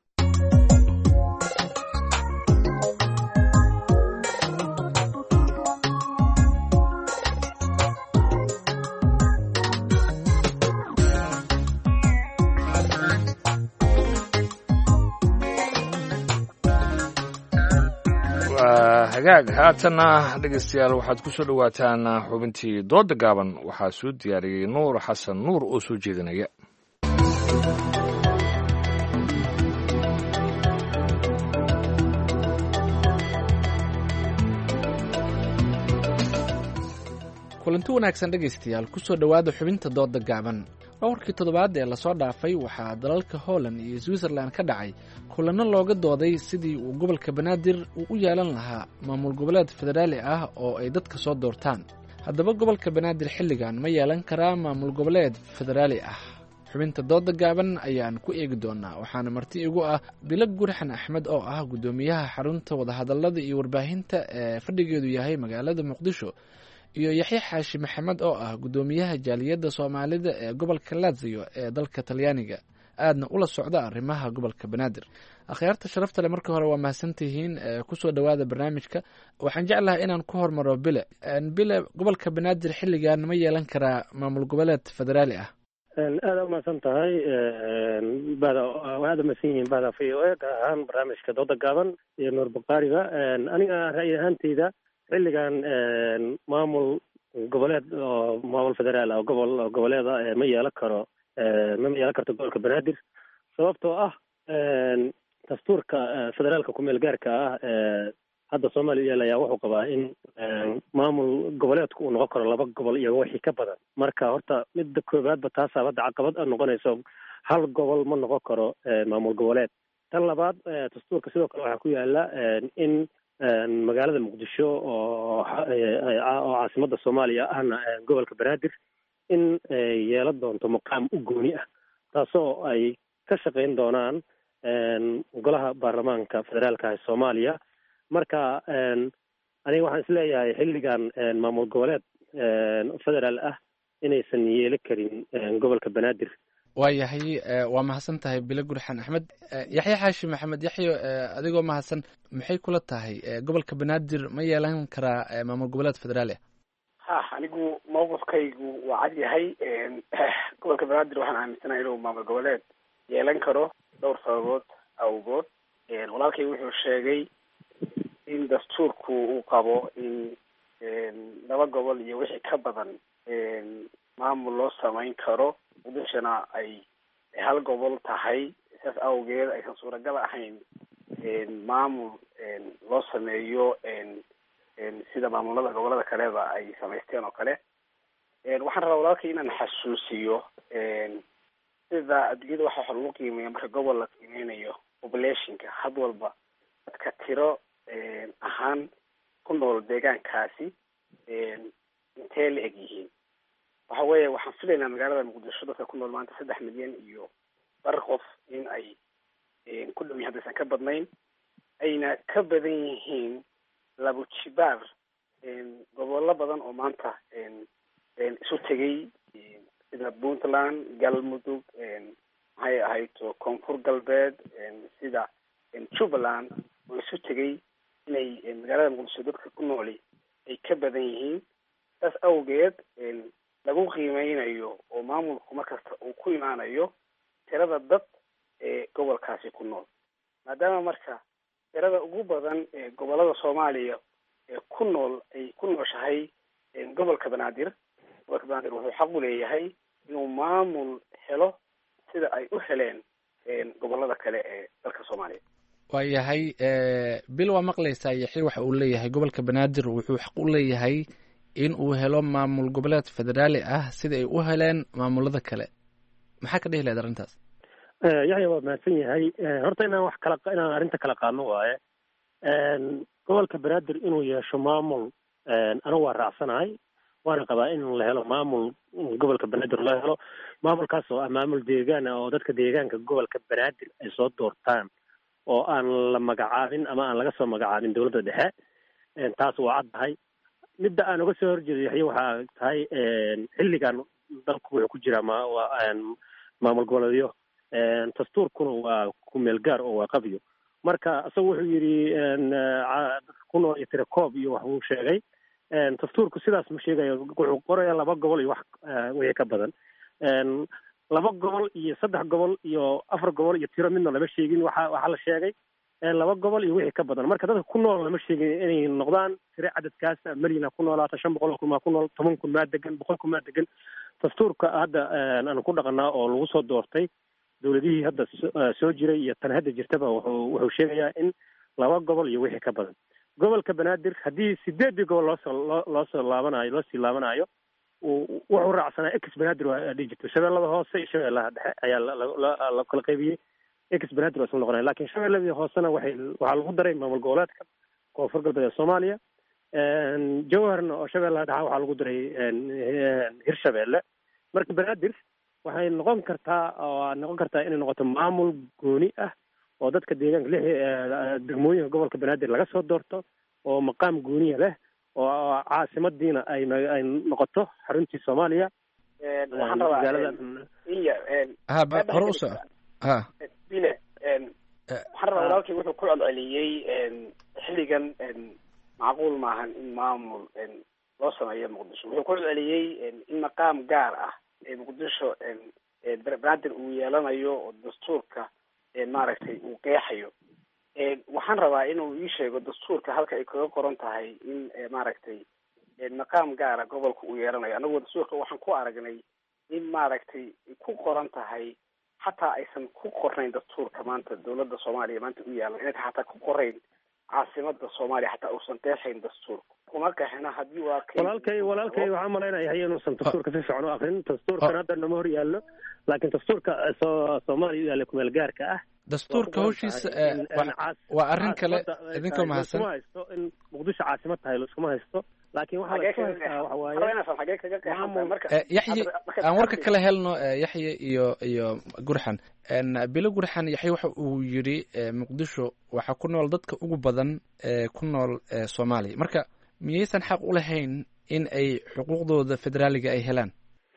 hagaag haatanna dhegaystayaal waxaad ku soo dhowaataan xubintii dooda gaaban. waxaa soo diyaariyey nuur xasan nuur oo soo jeedinaya. kulanti wanaagsan dhegaystayaal ku soo dhowaada xubinta dooda gaaban. dhowrkii toddobaad ee lasoo dhaafay waxaa dalalka Holland iyo Switzerland ka dhacay kulanno looga dooday sidii uu gobolka Banaadir uu u yeelan lahaa maamul goboleed federaali ah oo ay dadka soo doortaan. haddaba gobolka Banaadir xilligan ma yeelan karaa maamul goboleed federaali ah? xubinta dooda gaaban ayaan ku eegi doonaa, waxaana marti igu ah Bilo Gurxan Axmed oo ah gudoomiyaha xarunta wadahadalada iyo warbaahinta ee fadhigeedu yahay magaalada Muqdisho, iyo Yaxya Xaashi Maxamed oo ah gudoomiyaha jaaliyadda Soomaalida ee gobolka Lazio ee dalka Talyaaniga, aadna ula socda arrimaha gobolka Banaadir. akhyaarta sharafta leh, marka hore waa mahadsantihiin ku soo dhowaada barnaamijka. waxaan jeclahay inaan ku hormaro Bile. Bile, gobolka Banaadir xilligan ma yeelan karaa maamul goboleed federaali ah? aada u mahadsan tahay. bada aada mahadsan yihiin bada v o a gaar ahaan barnaamijka dooda gaaban iyo nuur bukhaariga. aniga ra'yi ahaanteyda xilligan maamul goboleed oo maamul federaal ah gobol goboleeda ma yeelan karo ma yeelan karto gobolka Banaadir, sababtoo ah dastuurka federaalka ku meel gaarka ah hadda Soomaaliya ayaa wuxuu qabaa in maamul goboleedku uu noqon karo laba gobol iyo wixii ka badan. marka horta midda koobaadba taasaa hadda caqabad noqonayso, hal gobol ma noqon karo maamul goboleed. tan labaad, dastuurka sidoo kale waxaa ku yaala in magaalada Muqdisho oo oo caasimadda Soomaaliya ahna gobolka Banaadir in yeelan doonto maqaam u gooni ah, taasoo ay ka shaqayn doonaan golaha baarlamaanka federaalka ee Soomaaliya. marka aniga waxaan isleeyahay xilligan maamul goboleed federaal ah inaysan yeeli karin gobolka Banaadir. waayahay, waa mahadsan tahay Bilo Gurxan Axmed. Yaxya Xaashi Maxamed, Yaxyo, adigoo mahadsan, maxay kula tahay gobolka Banaadir ma yeelan karaa maamul goboleed federaali ah? ha anigu mowqifkaygu waa cad yahay. gobolka Banaadir waxaan aaminsanahay inuu maamul goboleed yeelan karo dhowr sababood awgood. walaalkay wuxuu sheegay in dastuurku uu qabo in laba gobol iyo wixii ka badan maamul loo samayn karo, muqdishona ay hal gobol tahay, saas awgeed aysan suuragal ahayn maamul loo sameeyo sida maamulada gobolada kaleba ay samaysteen oo kale. waxaan rabaa walaalkay inaan xasuusiyo sida adduunyada waxa wax lagu qiimeeya marka gobol la qiimeynayo populationka, had walba dadka tiro ahaan ku nool deegaankaasi intee la eg yihiin. waxa weeye waxaan filaynaa magaalada Muqdisho dadka ku nool maanta saddex milyan iyo bar qof in ay ku dhow yihiin haddaysan ka badnayn, ayna ka badan yihiin labo jibaar gobollo badan oo maanta isu tegay sida Puntland, Galmudug, maxay ahayd koonfur galbeed, sida Jubbaland oo isu tegay inay magaalada Muqdisho dadka ku nooli ay ka badan yihiin. saas awgeed lagu qiimeynayo oo maamulku markasta uu ku imaanayo tirada dad ee gobolkaasi ku nool. maadaama marka tirada ugu badan ee gobolada Soomaaliya ee ku nool ay ku nooshahay gobolka banaadir gobolka banaadir wuxuu xaq u leeyahay inuu maamul helo sida ay u heleen gobolada kale ee dalka soomaaliya. waayahay bil waa maqlaysaa yaxye waxa uu leeyahay gobolka banaadir wuxuu xaq u leeyahay in uu helo maamul goboleed federaali ah sida ay u heleen maamulada kale. maxaa ka dhihi lahayd arrintaas? yaxya waa mahadsan yahay. horta inaan wax kala inaan arrinta kala qaadno waaye. gobolka banaadir inuu yeesho maamul anigu waa raacsanahay, waana qabaa in la helo maamul gobolka banaadir la helo. maamulkaas oo ah maamul deegaan ah oo dadka deegaanka gobolka banaadir ay soo doortaan oo aan la magacaabin ama aan laga soo magacaabin dowladda dhexe. taas waa caddahay. midda aan uga soo horjeedo yaxye waxaa tahay xilligan dalku wuxuu ku jiraa ma waa maamul goboleedyo, dastuurkuna waa kumeel gaar oo waa qabyo. marka isagu wuxuu yidhi ku nool iyo tirakoob iyo wax uu sheegay. dastuurku sidaas ma sheegayo, wuxuu qoraya laba gobol iyo wax wixii ka badan. laba gobol iyo saddex gobol iyo afar gobol iyo tiro midna lama sheegin. waxa waxaa la sheegay laba gobol iyo wixii ka badan. marka dadka ku nool lama sheegin inay noqdaan tiro cadadkaas malina ku noolaata, shan boqol oo kun maa ku nool, toban kun maa degan, boqol kun maa degan. dastuurka hadda aan ku dhaqanaa oo lagu soo doortay dowladihii hadda soo jiray iyo tan hadda jirtaba wuxuu wuxuu sheegayaa in laba gobol iyo wixii ka badan. gobolka banaadir haddii sideedii gobol loosoo loo loo soo laabanayo loo sii laabanayo wuxuu raacsanaa ex banaadir waa dhihi jirto. shabeellada hoose iyo shabeellaha dhexe ayaa la kala qaybiyey. ex banaadir waa isla noqonaya, laakiin shabeelladii hoosena waxay waxaa lagu daray maamul goboleedka koonfur galbeed ee soomaaliya. jawharna oo shabeellaha dhexe waxaa lagu daray hirshabeelle. marka banaadir waxay noqon kartaa oo noqon kartaa inay noqoto maamul gooni ah oo dadka deegaanka lix degmooyinka gobolka banaadir laga soo doorto oo maqaam gooniya leh oo caasimadiina ay ay noqoto xaruntii soomaaliya. waxaan rabaa iya ha hore u soco ha bile waxaan rabaa walaalkay wuxuu ku celceliyey xilligan macquul maahan in maamul loo sameeyo muqdisho. wuxuu ku celceliyey in maqaam gaar ah ee muqdisho banaadir uu yeelanayo oo dastuurka maaragtay uu qeexayo. waxaan rabaa inuu ii sheego dastuurka halka ay kaga qoran tahay in maaragtay maqaam gaara gobolka uu yeelanayo. anagu dastuurka waxaan ku aragnay in maaragtay ku qoran tahay xataa aysan ku qornayn dastuurka maanta dowladda soomaaliya maanta u yaalan inay xataa ku qorayn caasimada soomaaliya xataa uusan qeexayn dastuurka. kuma qeexina haddii waa walaalkay walaalkay waxaan malaynayaa inuusan dastuurka si fiican u akrin. dastuurkan hadda nama hor yaallo, laakiin dastuurka soo soomaaliya u yaalla kumeel gaarka ah. dastuurka hawshiisa waa arrin kale. idinkoo mahadsan. iskuma haysto in muqdisho caasimad tahay iskuma haysto, laakiin waxaa la isku haystaa waxa waaye yaxye aan warka kala helno. yaxye iyo iyo gurxan bilo gurxan yaxye waxa uu yidhi muqdisho waxaa ku nool dadka ugu badan ee ku nool soomaaliya. marka miyaysan xaq u lahayn in ay xuquuqdooda federaaliga ay helaan?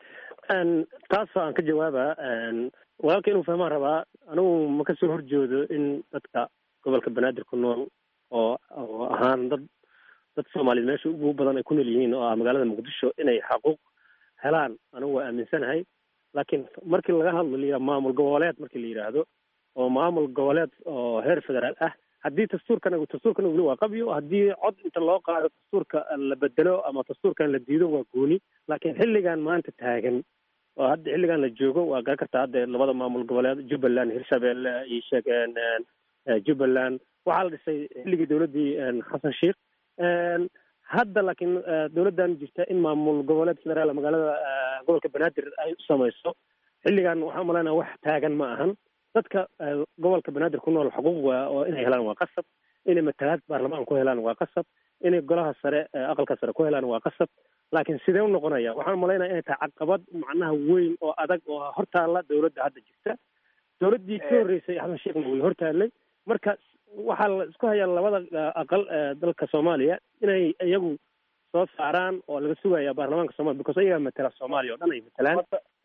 taas aan ka jawaaba. walaalka inuu fahmaan rabaa. anigu ma ka soo horjeedo in dadka gobolka banaadir ku nool oo oo ahaan dad dad soomaaliyeed meesha ugu badan ay ku nool yihiin oo ah magaalada muqdisho inay xaquuq helaan. anigu waa aaminsanahay. laakiin markii laga hadlayo maamul goboleed markii la yidhaahdo oo maamul goboleed oo heer federaal ah, haddii dastuurkan dastuurkan weli waa qabyo. haddii cod inta loo qaado dastuurka la bedelo ama dastuurkan la diido waa gooni. laakiin xilligan maanta taagan oo hadda xilligan la joogo waa garan kartaa hadda labada maamul goboleed jubbaland, hirshabeelle iyo sheegeen jubbaland waxaa la dhisay xilligii dowladdii xasan sheikh. hadda laakiin dowladdan jirta in maamul goboleed federaal magaalada gobolka banaadir ay u samayso xilligan waxaan malaynaa wax taagan ma ahan. dadka gobolka banaadir ku nool xuquuq waa oo inay helaan waa qasab, inay matalaad baarlamaan ku helaan waa qasab, inay golaha sare aqalka sare ku helaan waa qasab. laakiin sidee u noqonaya? waxaan malaynaya inay tahay caqabad macnaha weyn oo adag oo hortaalla dowladda hadda jirta. dowladdii ka horreysay xasan sheekhna way hortaallay. marka waxaa la isku hayaa labada aqal dalka soomaaliya inay iyagu soo saaraan oo laga sugaya baarlamaanka soomaaliya because iyagaa matala soomaaliya oo dhan ay matalaan.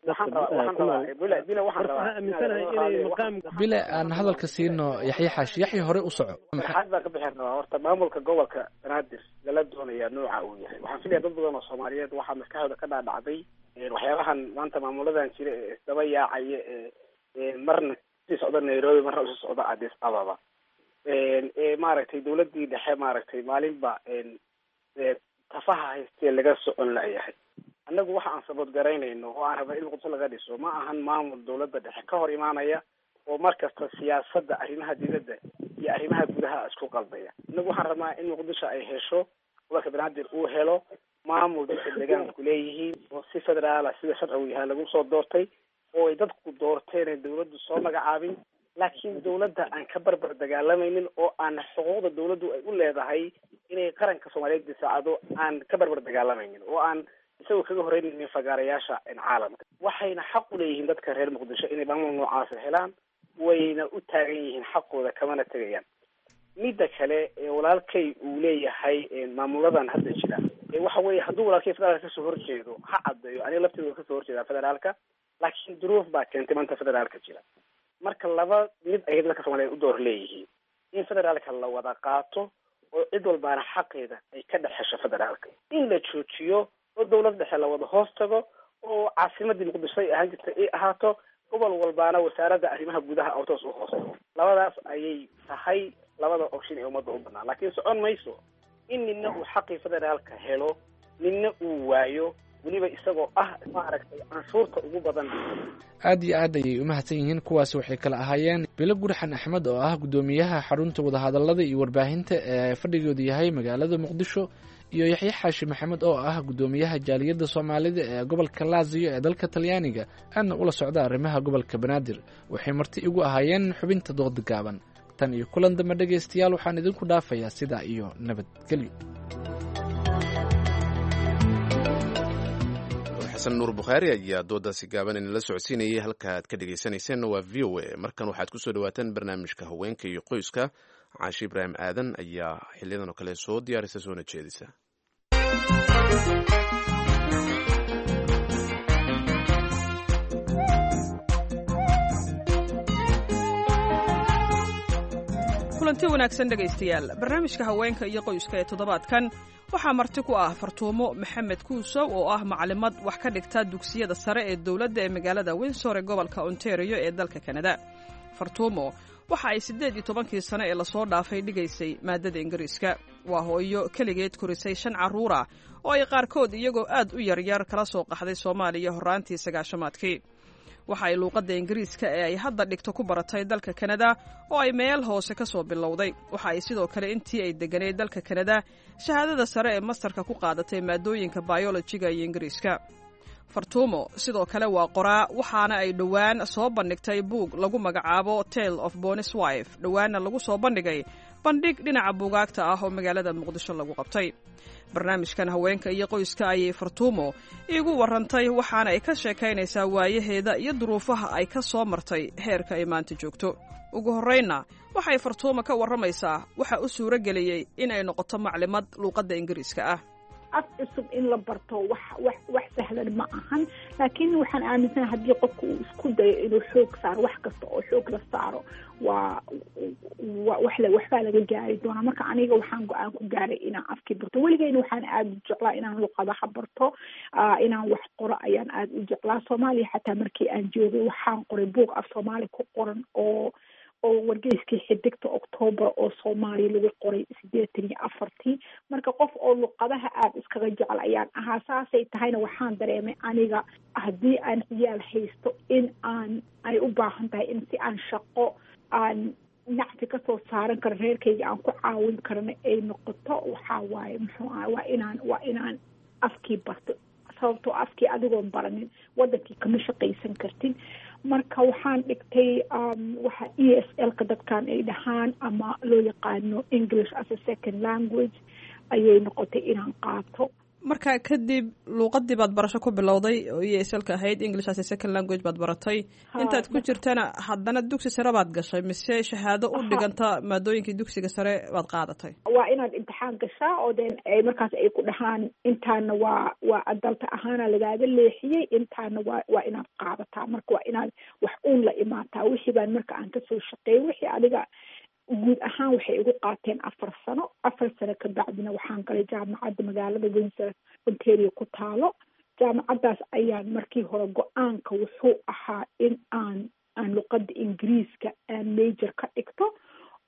bile aan hadalka siino yaxye xaashi. yaxye hore u soco. maxaad baan ka bixin rabaa. horta maamulka gobolka banaadir lala doonayaa nooca uu yahay. waxaan filaya dad badan oo soomaaliyeed waxaa maskaxdooda ka dhaadhacday waxyaabahan maanta maamuladan jira ee isdaba yaacaya ee marna sii socda nairobi marna usii socda addis ababa ee maaragtay dowladii dhexe maaragtay maalinba tafaha haystee laga socon layahay. annagu waxa aan sabood garaynayno oo aan rabna in muqdisho laga dhiso ma ahan maamul dawladda dhexe ka hor imaanaya oo markasta siyaasadda arrimaha dibadda iyo arrimaha gudaha isku qaldaya. annagu waxaan rabnaa in muqdisho ay hesho gobolka banaadir uu helo maamul dadka deegaanku leeyihiin oo si federaala sida sharcigu yahay lagu soo doortay oo ay dadku doorteen ee dawladdu soo magacaabin, laakiin dawladda aan ka barbar dagaalamaynin oo aan xuquuqda dawladdu ay u leedahay inay qaranka Soomaaliyeed difaacdo aan ka barbar dagaalamaynin oo aan isagoo kaga horreynaynin fagaarayaasha caalamka. waxayna xaq u leeyihiin dadka reer muqdisho inay maamul noocaas helaan, wayna u taagan yihiin xaqooda kamana tegayaan. midda kale ee walaalkay uu leeyahay maamuladan hadda jira ee waxa weeye hadduu walaalkay federaalka kasoo horjeedo ha caddeeyo. aniga lafteedu kasoo horjeedaa federaalka, laakiin duruuf baa keentay maanta federaalka jira. marka laba mid ay dadka Soomaaliyeed u door leeyihiin in federaalka la wada qaato oo cid walbaana xaqeeda ay ka dhex hesho federaalka, in la joojiyo oo dawlad dhexe la wada hoos tago oo caasimadii muqdisho ay ahaan jirtay ay ahaato gobol walbaana wasaaradda arrimaha gudaha oo toos u hoos tago. labadaas ayay tahay labada option ee ummadda u banaan, laakiin socon mayso in nina uu xaqii federaalka helo nina uu waayo, weliba isagoo ah maaragtay canshuurta ugu badan. aad iyo aad ayay u mahadsan yihiin. kuwaasi waxay kala ahaayeen bilo gurxan axmed oo ah guddoomiyaha xarunta wadahadallada iyo warbaahinta ee fadhigoodu yahay magaalada muqdisho, iyo yaxye xaashi maxamed oo ah guddoomiyaha jaaliyadda soomaalida ee gobolka Lazio ee dalka Talyaaniga aana ula socda arrimaha gobolka Banaadir. waxay marti igu ahaayeen xubinta dooda gaaban. tan iyo kulan dambe dhegaystayaal waxaan idinku dhaafayaa sidaa iyo nabadgelyo. xasan nuur bukhaari ayaa doodaasi gaaban inala socodsiinayay. halka aad ka dhegaysanayseena waa v o a. markan waxaad ku soo dhawaataan barnaamijka haweenka iyo qoyska. caashi ibraahim aadan ayaa xiliyadan oo kale soo diyaarisa soona jeedisa. kulanti wanaagsan dhegaystayaal. barnaamijka haweenka iyo qoyska ee toddobaadkan waxaa marti ku ah Fartuumo Maxamed Kuusow oo ah macalimad wax ka dhigta dugsiyada sare ee dawladda ee magaalada Windsor ee gobolka Ontario ee dalka Canada. Fartuumo waxa ay siddeed iyo tobankii sano ee lasoo dhaafay dhigaysay maadada Ingiriiska. waa hooyo keligeed korisay shan carruur ah oo ay qaarkood iyagoo aad u yaryar kala soo qaxday Soomaaliya horraantii sagaashamaadkii. waxa ay luuqadda Ingiriiska ee ay hadda dhigto ku baratay dalka Canada oo ay meel hoose ka soo bilowday. waxa ay sidoo kale intii ay deganeed dalka Canada shahaadada sare ee masterka ku qaadatay maadooyinka biology-ga iyo Ingiriiska. Fartuumo sidoo kale waa qoraa, waxaana ay dhowaan soo bandhigtay buug lagu magacaabo Tale of Bonny's Wife. dhowaanna lagu soo bandhigay bandhig dhinaca buugaagta ah oo magaalada Muqdisho lagu qabtay. barnaamijkan haweenka iyo qoyska ayay Fartuumo igu warantay, waxaana ay ka sheekaynaysaa waayaheeda iyo duruufaha ay ka soo martay heerka ay maanta joogto. ugu horreynna waxay Fartuumo ka warramaysaa waxa u suuro geliyey in ay noqoto maclimad luuqadda Ingiriiska ah. af cusub in la barto wax wax wax sahlan ma ahan, laakiin waxaan aaminsanahay haddii qofku uu isku dayo inuu xoog saaro wax kasta oo xoog la saaro waa wax la waxbaa laga gaari doonaa. marka aniga waxaan go-aan ku gaaray inaan afkii barto. weligeyna waxaan aada u jeclaa inaan luqadaha barto, inaan wax qoro ayaan aada u jeclaa. Soomaaliya xataa markii aan joogay waxaan qoray buug af Soomaali ku qoran oo oo wargeyskii xidigta October oo Soomaaliya lagu qoray sideetan iyo afartii. marka qof oo luqadaha aada iskaga jecel ayaan ahaa. saasay tahayna waxaan dareemay aniga haddii aan ciyaal haysto in aan ay u baahan tahay in si aan shaqo aan nacfi ka soo saaran karo reerkayga aan ku caawin karana ay noqoto. waxaa waaye muxuu ah waa inaan waa inaan afkii barto, sababtoo afkii adigoon baranin wadankii kama shaqaysan kartin. marka waxaan dhigtay waxa E S L-ka dadkan ay dhahaan ama loo yaqaano English as a second language ayay noqotay inaan qaato. marka kadib luuqadii baad barasho ku bilowday oo E S L-ka ahayd, English as a second language baad baratay. intaad ku jirtana haddana dugsi sare baad gashay mise shahaado u dhiganta maadooyinkii dugsiga sare baad qaadatay? waa inaad imtixaan gashaa oo den markaas ay ku dhahaan intaana waa waa adalta ahaana lagaaga leexiyey, intaana waa waa inaad qaadataa. marka waa inaad wax uun la imaataa. wixii baan marka aan kasoo shaqeeyay wixii adiga guud ahaan waxay igu qaateen afar sano. afar sano ka bacdina waxaan galay jaamacadda magaalada Windsor Ontario ku taalo. jaamacaddaas ayaan markii hore go-aanka wuxuu ahaa in aan aan luqadda Ingiriiska aan major ka dhigto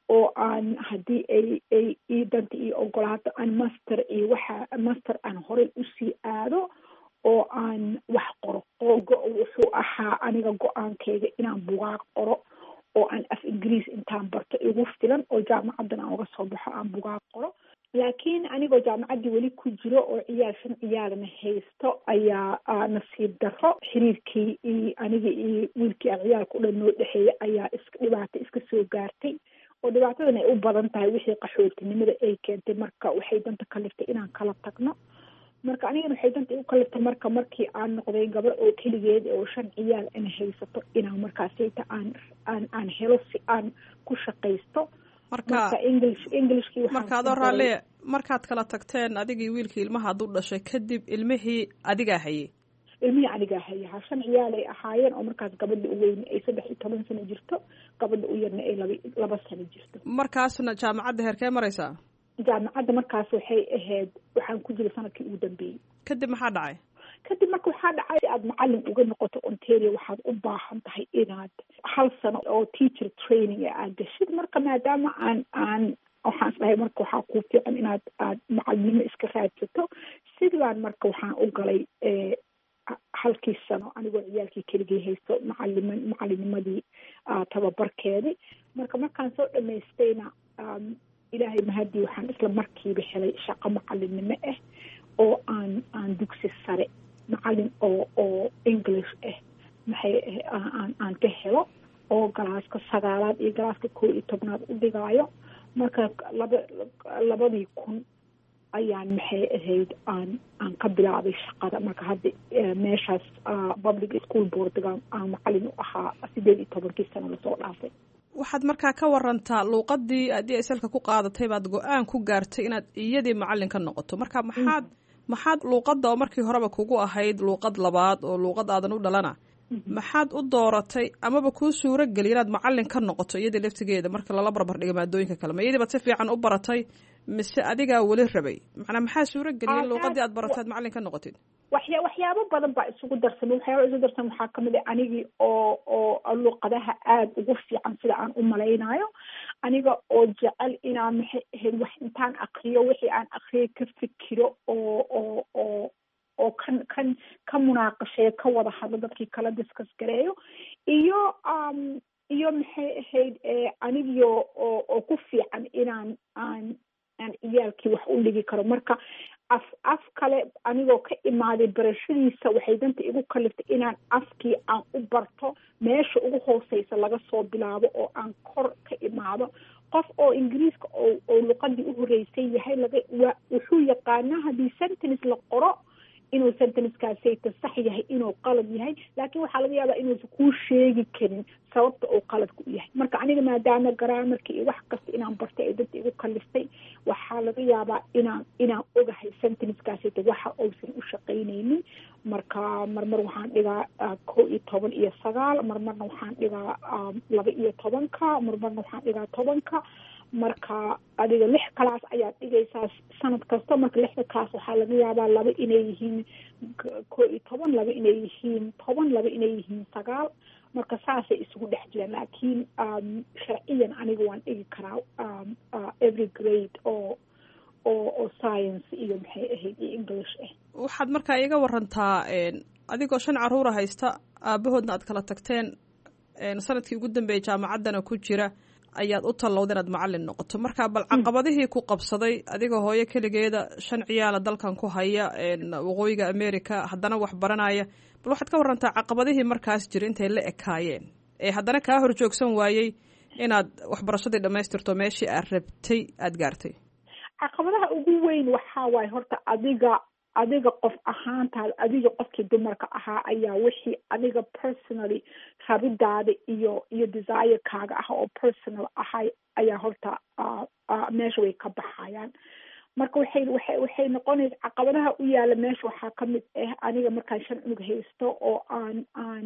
oo aan haddii ay ay ii danta iyo ogolaato aan master iyo waxa master aan horey usii aado oo aan wax qoro oo wuxuu ahaa aniga go-aankayga inaan bugaag qoro oo aan af ingiriis intaan barto igu filan oo jaamacaddan aan uga soo baxo aan bugaag qoro laakiin anigoo jaamacaddii weli ku jiro oo ciyaal shan ciyaalna haysto ayaa nasiib darro xiriirkii iyo aniga iyo wiilkii aan ciyaalka u dhan noo dhexeeyay ayaa iska dhibaato iska soo gaartay oo dhibaatadan ay u badan tahay wixii qaxootinimada ay keentay marka waxay danta kaliftay inaan kala tagno marka anigana waxay danta igu kaliftay marka markii aan noqday gabar oo keligeed oo shan ciyaal ana haysato inaan markaasayta aan aan aan helo si aan ku shaqaysto marka english englishkii marka adoo raalliye markaad kala tagteen adigii wiilkii ilmaha hadduu dhashay kadib ilmihii adigaa hayay ilmihii anigaa hayay ha shan ciyaal ay ahaayeen oo markaas gabadha u weyne ay saddex iyo toban sano jirto gabadha u yarna ay laba laba sano jirto markaasna jaamacadda heerkee maraysaa jaamacadda markaas waxay ahayd waxaan ku jiray sanadkii ugu dambeeyey kadib maxaa dhacay kadib marka waxaa dhacay si aad macalin uga noqoto ontario waxaad u baahan tahay inaad hal sano oo teacher training aad gashid marka maadaama aan aan waxaan isdhahay marka waxaa ku fiican inaad aad macalinimo iska raadsato sidaan marka waxaan u galay halkii sano anigoo ciyaalkii keligii haysto macalin macalinimadii tababarkeedii marka markaan soo dhamaystayna ilaahay mahadii waxaan isla markiiba helay shaqo macalinimo ah oo aan aan dugsi sare macalin oo oo english ah maxay aan aan ka helo oo galaaska sagaalaad iyo galaaska koo iyo tobnaad u dhigaayo marka laba labadii kun ayaan maxay ahayd aan aan ka bilaabay shaqada marka hadda meeshaas public school boardga aan macalin u ahaa sideed iyo tobankii sano lasoo dhaafay waxaad markaa ka warantaa luuqadii aad eselka ku qaadatay baad go-aan ku gaartay inaad iyadii macalin ka noqoto marka maxaad maxaad luuqadda oo markii horeba kugu ahayd luuqad labaad oo luuqad aadan u dhalana maxaad u dooratay amaba kuu suuro geliya inaad macalin ka noqoto iyadii laftigeeda marka lala barbar dhiga maadooyinka kale ma iyadii baad si fiican u baratay mise adigaa weli rabay macnaa maxaa suuro geliyay luuqadii aad baratay aad macalin ka noqotid waxya waxyaabo badan baa isugu darsamay waxyaaba isugu darsan waxaa kamid ah anigii oo oo luuqadaha aada ugu fiican sida aan u malaynayo aniga oo jecel inaan maxay ahayd wax intaan akriyo wixii aan akriyay ka fikiro oo oo oo oo kan kan ka munaaqasheeyo ka wada hadlo dadkii kala discuss gareeyo iyo um iyo maxay ahayd anigio oo oo ku fiican inaan aan aan ciyaalkii wax u dhigi karo marka af af kale anigoo ka imaaday barashadiisa waxay danta igu kaliftay inaan afkii aan u barto meesha ugu hooseysa laga soo bilaabo oo aan kor ka imaado qof oo ingiriiska oo oo luqadii u horeysay yahay laga wa wuxuu yaqaanaa haddii sentence la qoro inuu sentencekaasayta sax yahay inuu qalad yahay laakiin waxaa laga yaabaa inuusan kuu sheegi karin sababta uu qaladku u yahay marka aniga maadaama garaamarka iyo wax kasta inaan bartay ay dadta igu kaliftay waxaa laga yaabaa inaan inaan ogahay sentencekaasayta waxa uusan u shaqaynaynin marka marmar waxaan dhigaa kow iyo toban iyo sagaal marmarna waxaan dhigaa laba iyo tobanka marmarna waxaan dhigaa tobanka marka adiga lix class ayaad dhigaysaa sanad kasta marka lixda class waxaa laga yaabaa laba inay yihiin koo iyo toban laba inay yihiin toban laba inay yihiin sagaal marka saasay isugu dhex jiraan laakiin sharciyan aniga waan dhigi karaa every grade oo oo oo science iyo maxay ahayd iyo english ah waxaad markaa iga warantaa adigoo shan caruura haysta aabahoodna aad kala tagteen sanadkii ugu dambeeyay jaamacaddana ku jira ayaad u tallowda inaad macalin noqoto marka bal caqabadihii ku qabsaday adigoo hooyo keligeeda shan ciyaala dalkan ku haya waqooyiga america haddana wax baranaya bal waxaad ka warantaa caqabadihii markaas jira intay la ekaayeen ee haddana kaa hor joogsan waayey inaad waxbarashadii dhammaystirto meeshii aad rabtay aada gaartay caqabadaha ugu weyn waxaa waaye horta adiga adiga qof ahaantaada adiga qofkii dumarka ahaa ayaa wixii adiga personally rabidaada iyo iyo desire-kaaga ah oo personal ahay ayaa horta meesha way ka baxayaan marka waxay waxay waxay noqonaysa caqabadaha u yaala meesha waxaa kamid ah aniga markaan shan cunug haysto oo aan aan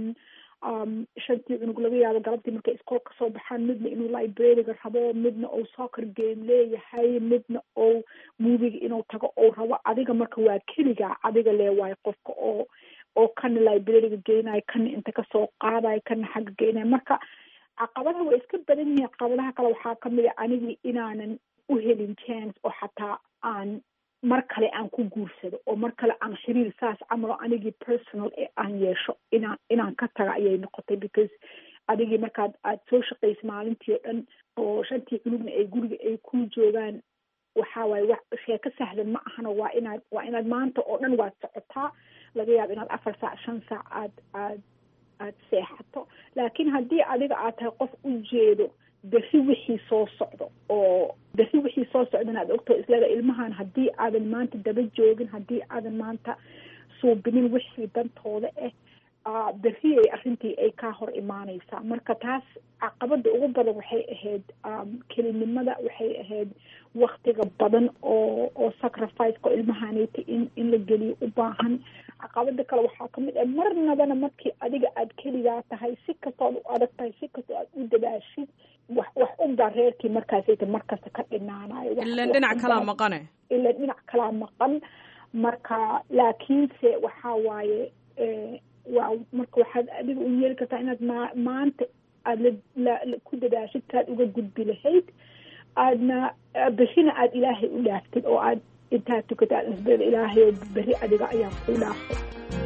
shantii cunug laga yaabo galabtii markay iskool kasoo baxaan midna inuu librariga rabo midna ou soccer game leeyahay midna ou moviga inuu tago ou rabo adiga marka waa keligaa adiga lee waayo qofka oo oo kana librariga geynayo kana inta kasoo qaadayo kana xagga geynayo marka caqabadaha way iska badan yihiin. caqabadaha kale waxaa kamid a anigii inaanan u helin chance oo xataa aan mar kale aan ku guursado oo mar kale aan xiriir saas camalo anigii personal ee aan yeesho inaan inaan ka taga ayay noqotay because adigii markaad aad soo shaqaysa maalintii oo dhan oo shantii cunugna ay guriga ay ku joogaan waxaa waaye wax sheeko sahlan ma ahana waa inaad waa inaad maanta oo dhan waad socotaa laga yaabo inaad afar saac shan saac aad aad aad seexato laakiin haddii adiga aad tahay qof u jeedo berri wixii soo socdo oo berri wixii soo socdana aad ogto islaga ilmahan haddii aadan maanta daba joogin haddii aadan maanta suubinin wixii dantooda ah berri ay arrintii ay kaa hor imaanaysaa. marka taas caqabada ugu badan waxay ahayd kelinimada, waxay ahayd waktiga badan oo oo sacrifice-ka ilmahanita in in la geliyo u baahan. caqabada kale waxaa kamid ah marnabana markii adiga aad keligaa tahay si kastood u adag tahay si kastoo aad u dadaashid wax wax unbaa reerkii markaasayta markasta ka dhinaanayo ilan dhinac kalaa maqane ilan dhinac kalaa maqan. marka laakiinse waxaa waaye waa marka waxaad adiga u yeeli kartaa inaad ma maanta aada la ku dadaashid saad uga gudbi lahayd aadna berrina aada ilaahay u dhaaftid oo aad intaad tukata aad isbada ilaahay oo berri adiga ayaa ku dhaafay.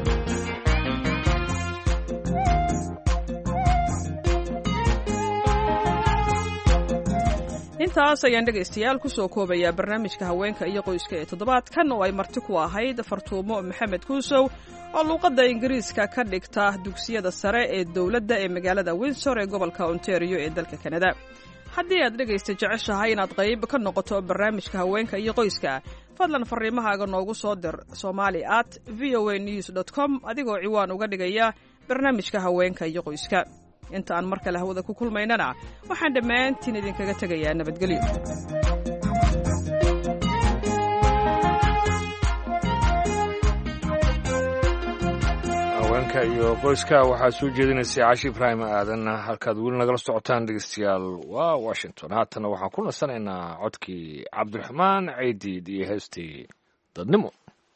intaas ayaan dhegaystayaal ku soo koobayaa barnaamijka haweenka iyo qoyska ee toddobaadkan oo ay marti ku ahayd fartuumo maxamed kuusow oo luuqadda ingiriiska ka dhigta dugsiyada sare ee dowladda ee magaalada windsor ee gobolka ontario ee dalka kanada. haddii aad dhegaysta jeceshahay inaad qayb ka noqoto barnaamijka haweenka iyo qoyska fadlan fariimahaaga noogu soo dir somali at v o a news dot com adigoo ciwaan uga dhigaya barnaamijka haweenka iyo qoyska. inta aan mar kale hawada ku kulmaynana waxaan dhammaantiin idinkaga tegayaa nabadgelyo. haweenka iyo qoyska waxaa soo jeedinaysay caashi ibraahim aadan. halkaad weli nagala socotaan dhegeystayaal waa washington. haatana waxaan ku nasanaynaa codkii cabdiraxmaan caydiid iyo heestii dadnimo.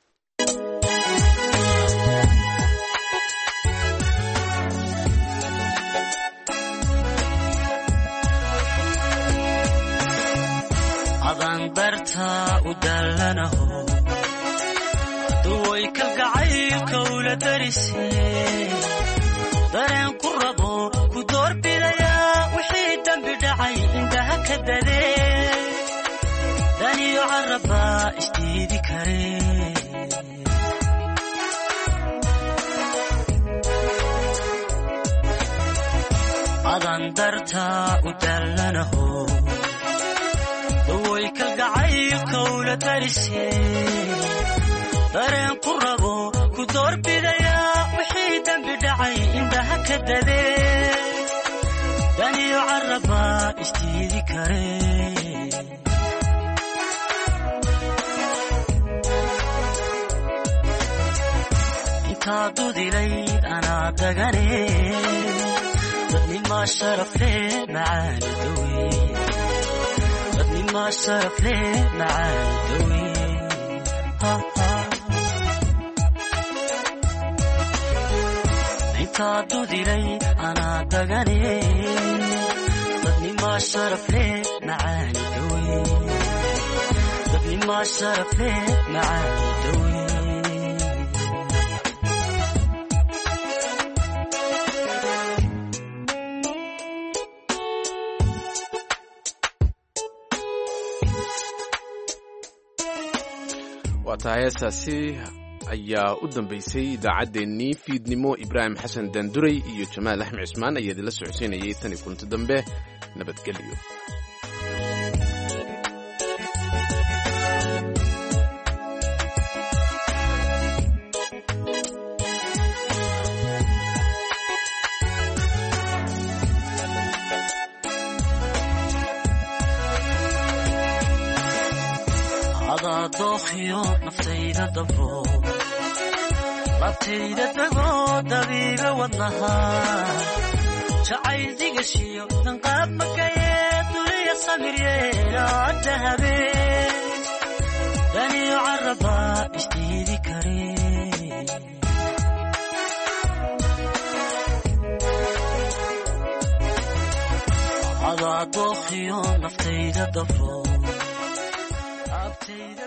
adaan dartaa u daalanaho duway kalgacaylka ula darisee dareen ku rabo ku doorbidayaa wixii dambi dhacay indhaha ka dadee daniyo carabaa isdiidi karee adaan dartaa u daalanaho way kalgacaylka ula darisee dareen ku rabo ku doorbidayaa wixii dambi dhacay indhaha ka dadee daniyo carabaa isdiidi karee intaa dudilayd anaa dagane dadnimaa sharafle macaani dawe ما شرف لي معاي ها ها انت عدودي لي انا دغني ضدني ما شرف لي معاي دوي ضدني ما شرف لي معاي دوي waataa heestaasi ayaa u dambaysay idaacaddeenii fiidnimo. ibraahim xasan daanduray iyo jamaal axmed cismaan ayaa idinla socodsiinayay tan iyo kulanti dambe nabadgelyo. dookhiyo naftayda dabro labtayda dago dabiiga wadnaha jacayl digashiyo danqaab makayee duliya samiryeela dahabee daniyo carabaa isdiidi karee adaa dookhiyo naftayda dafo abtayda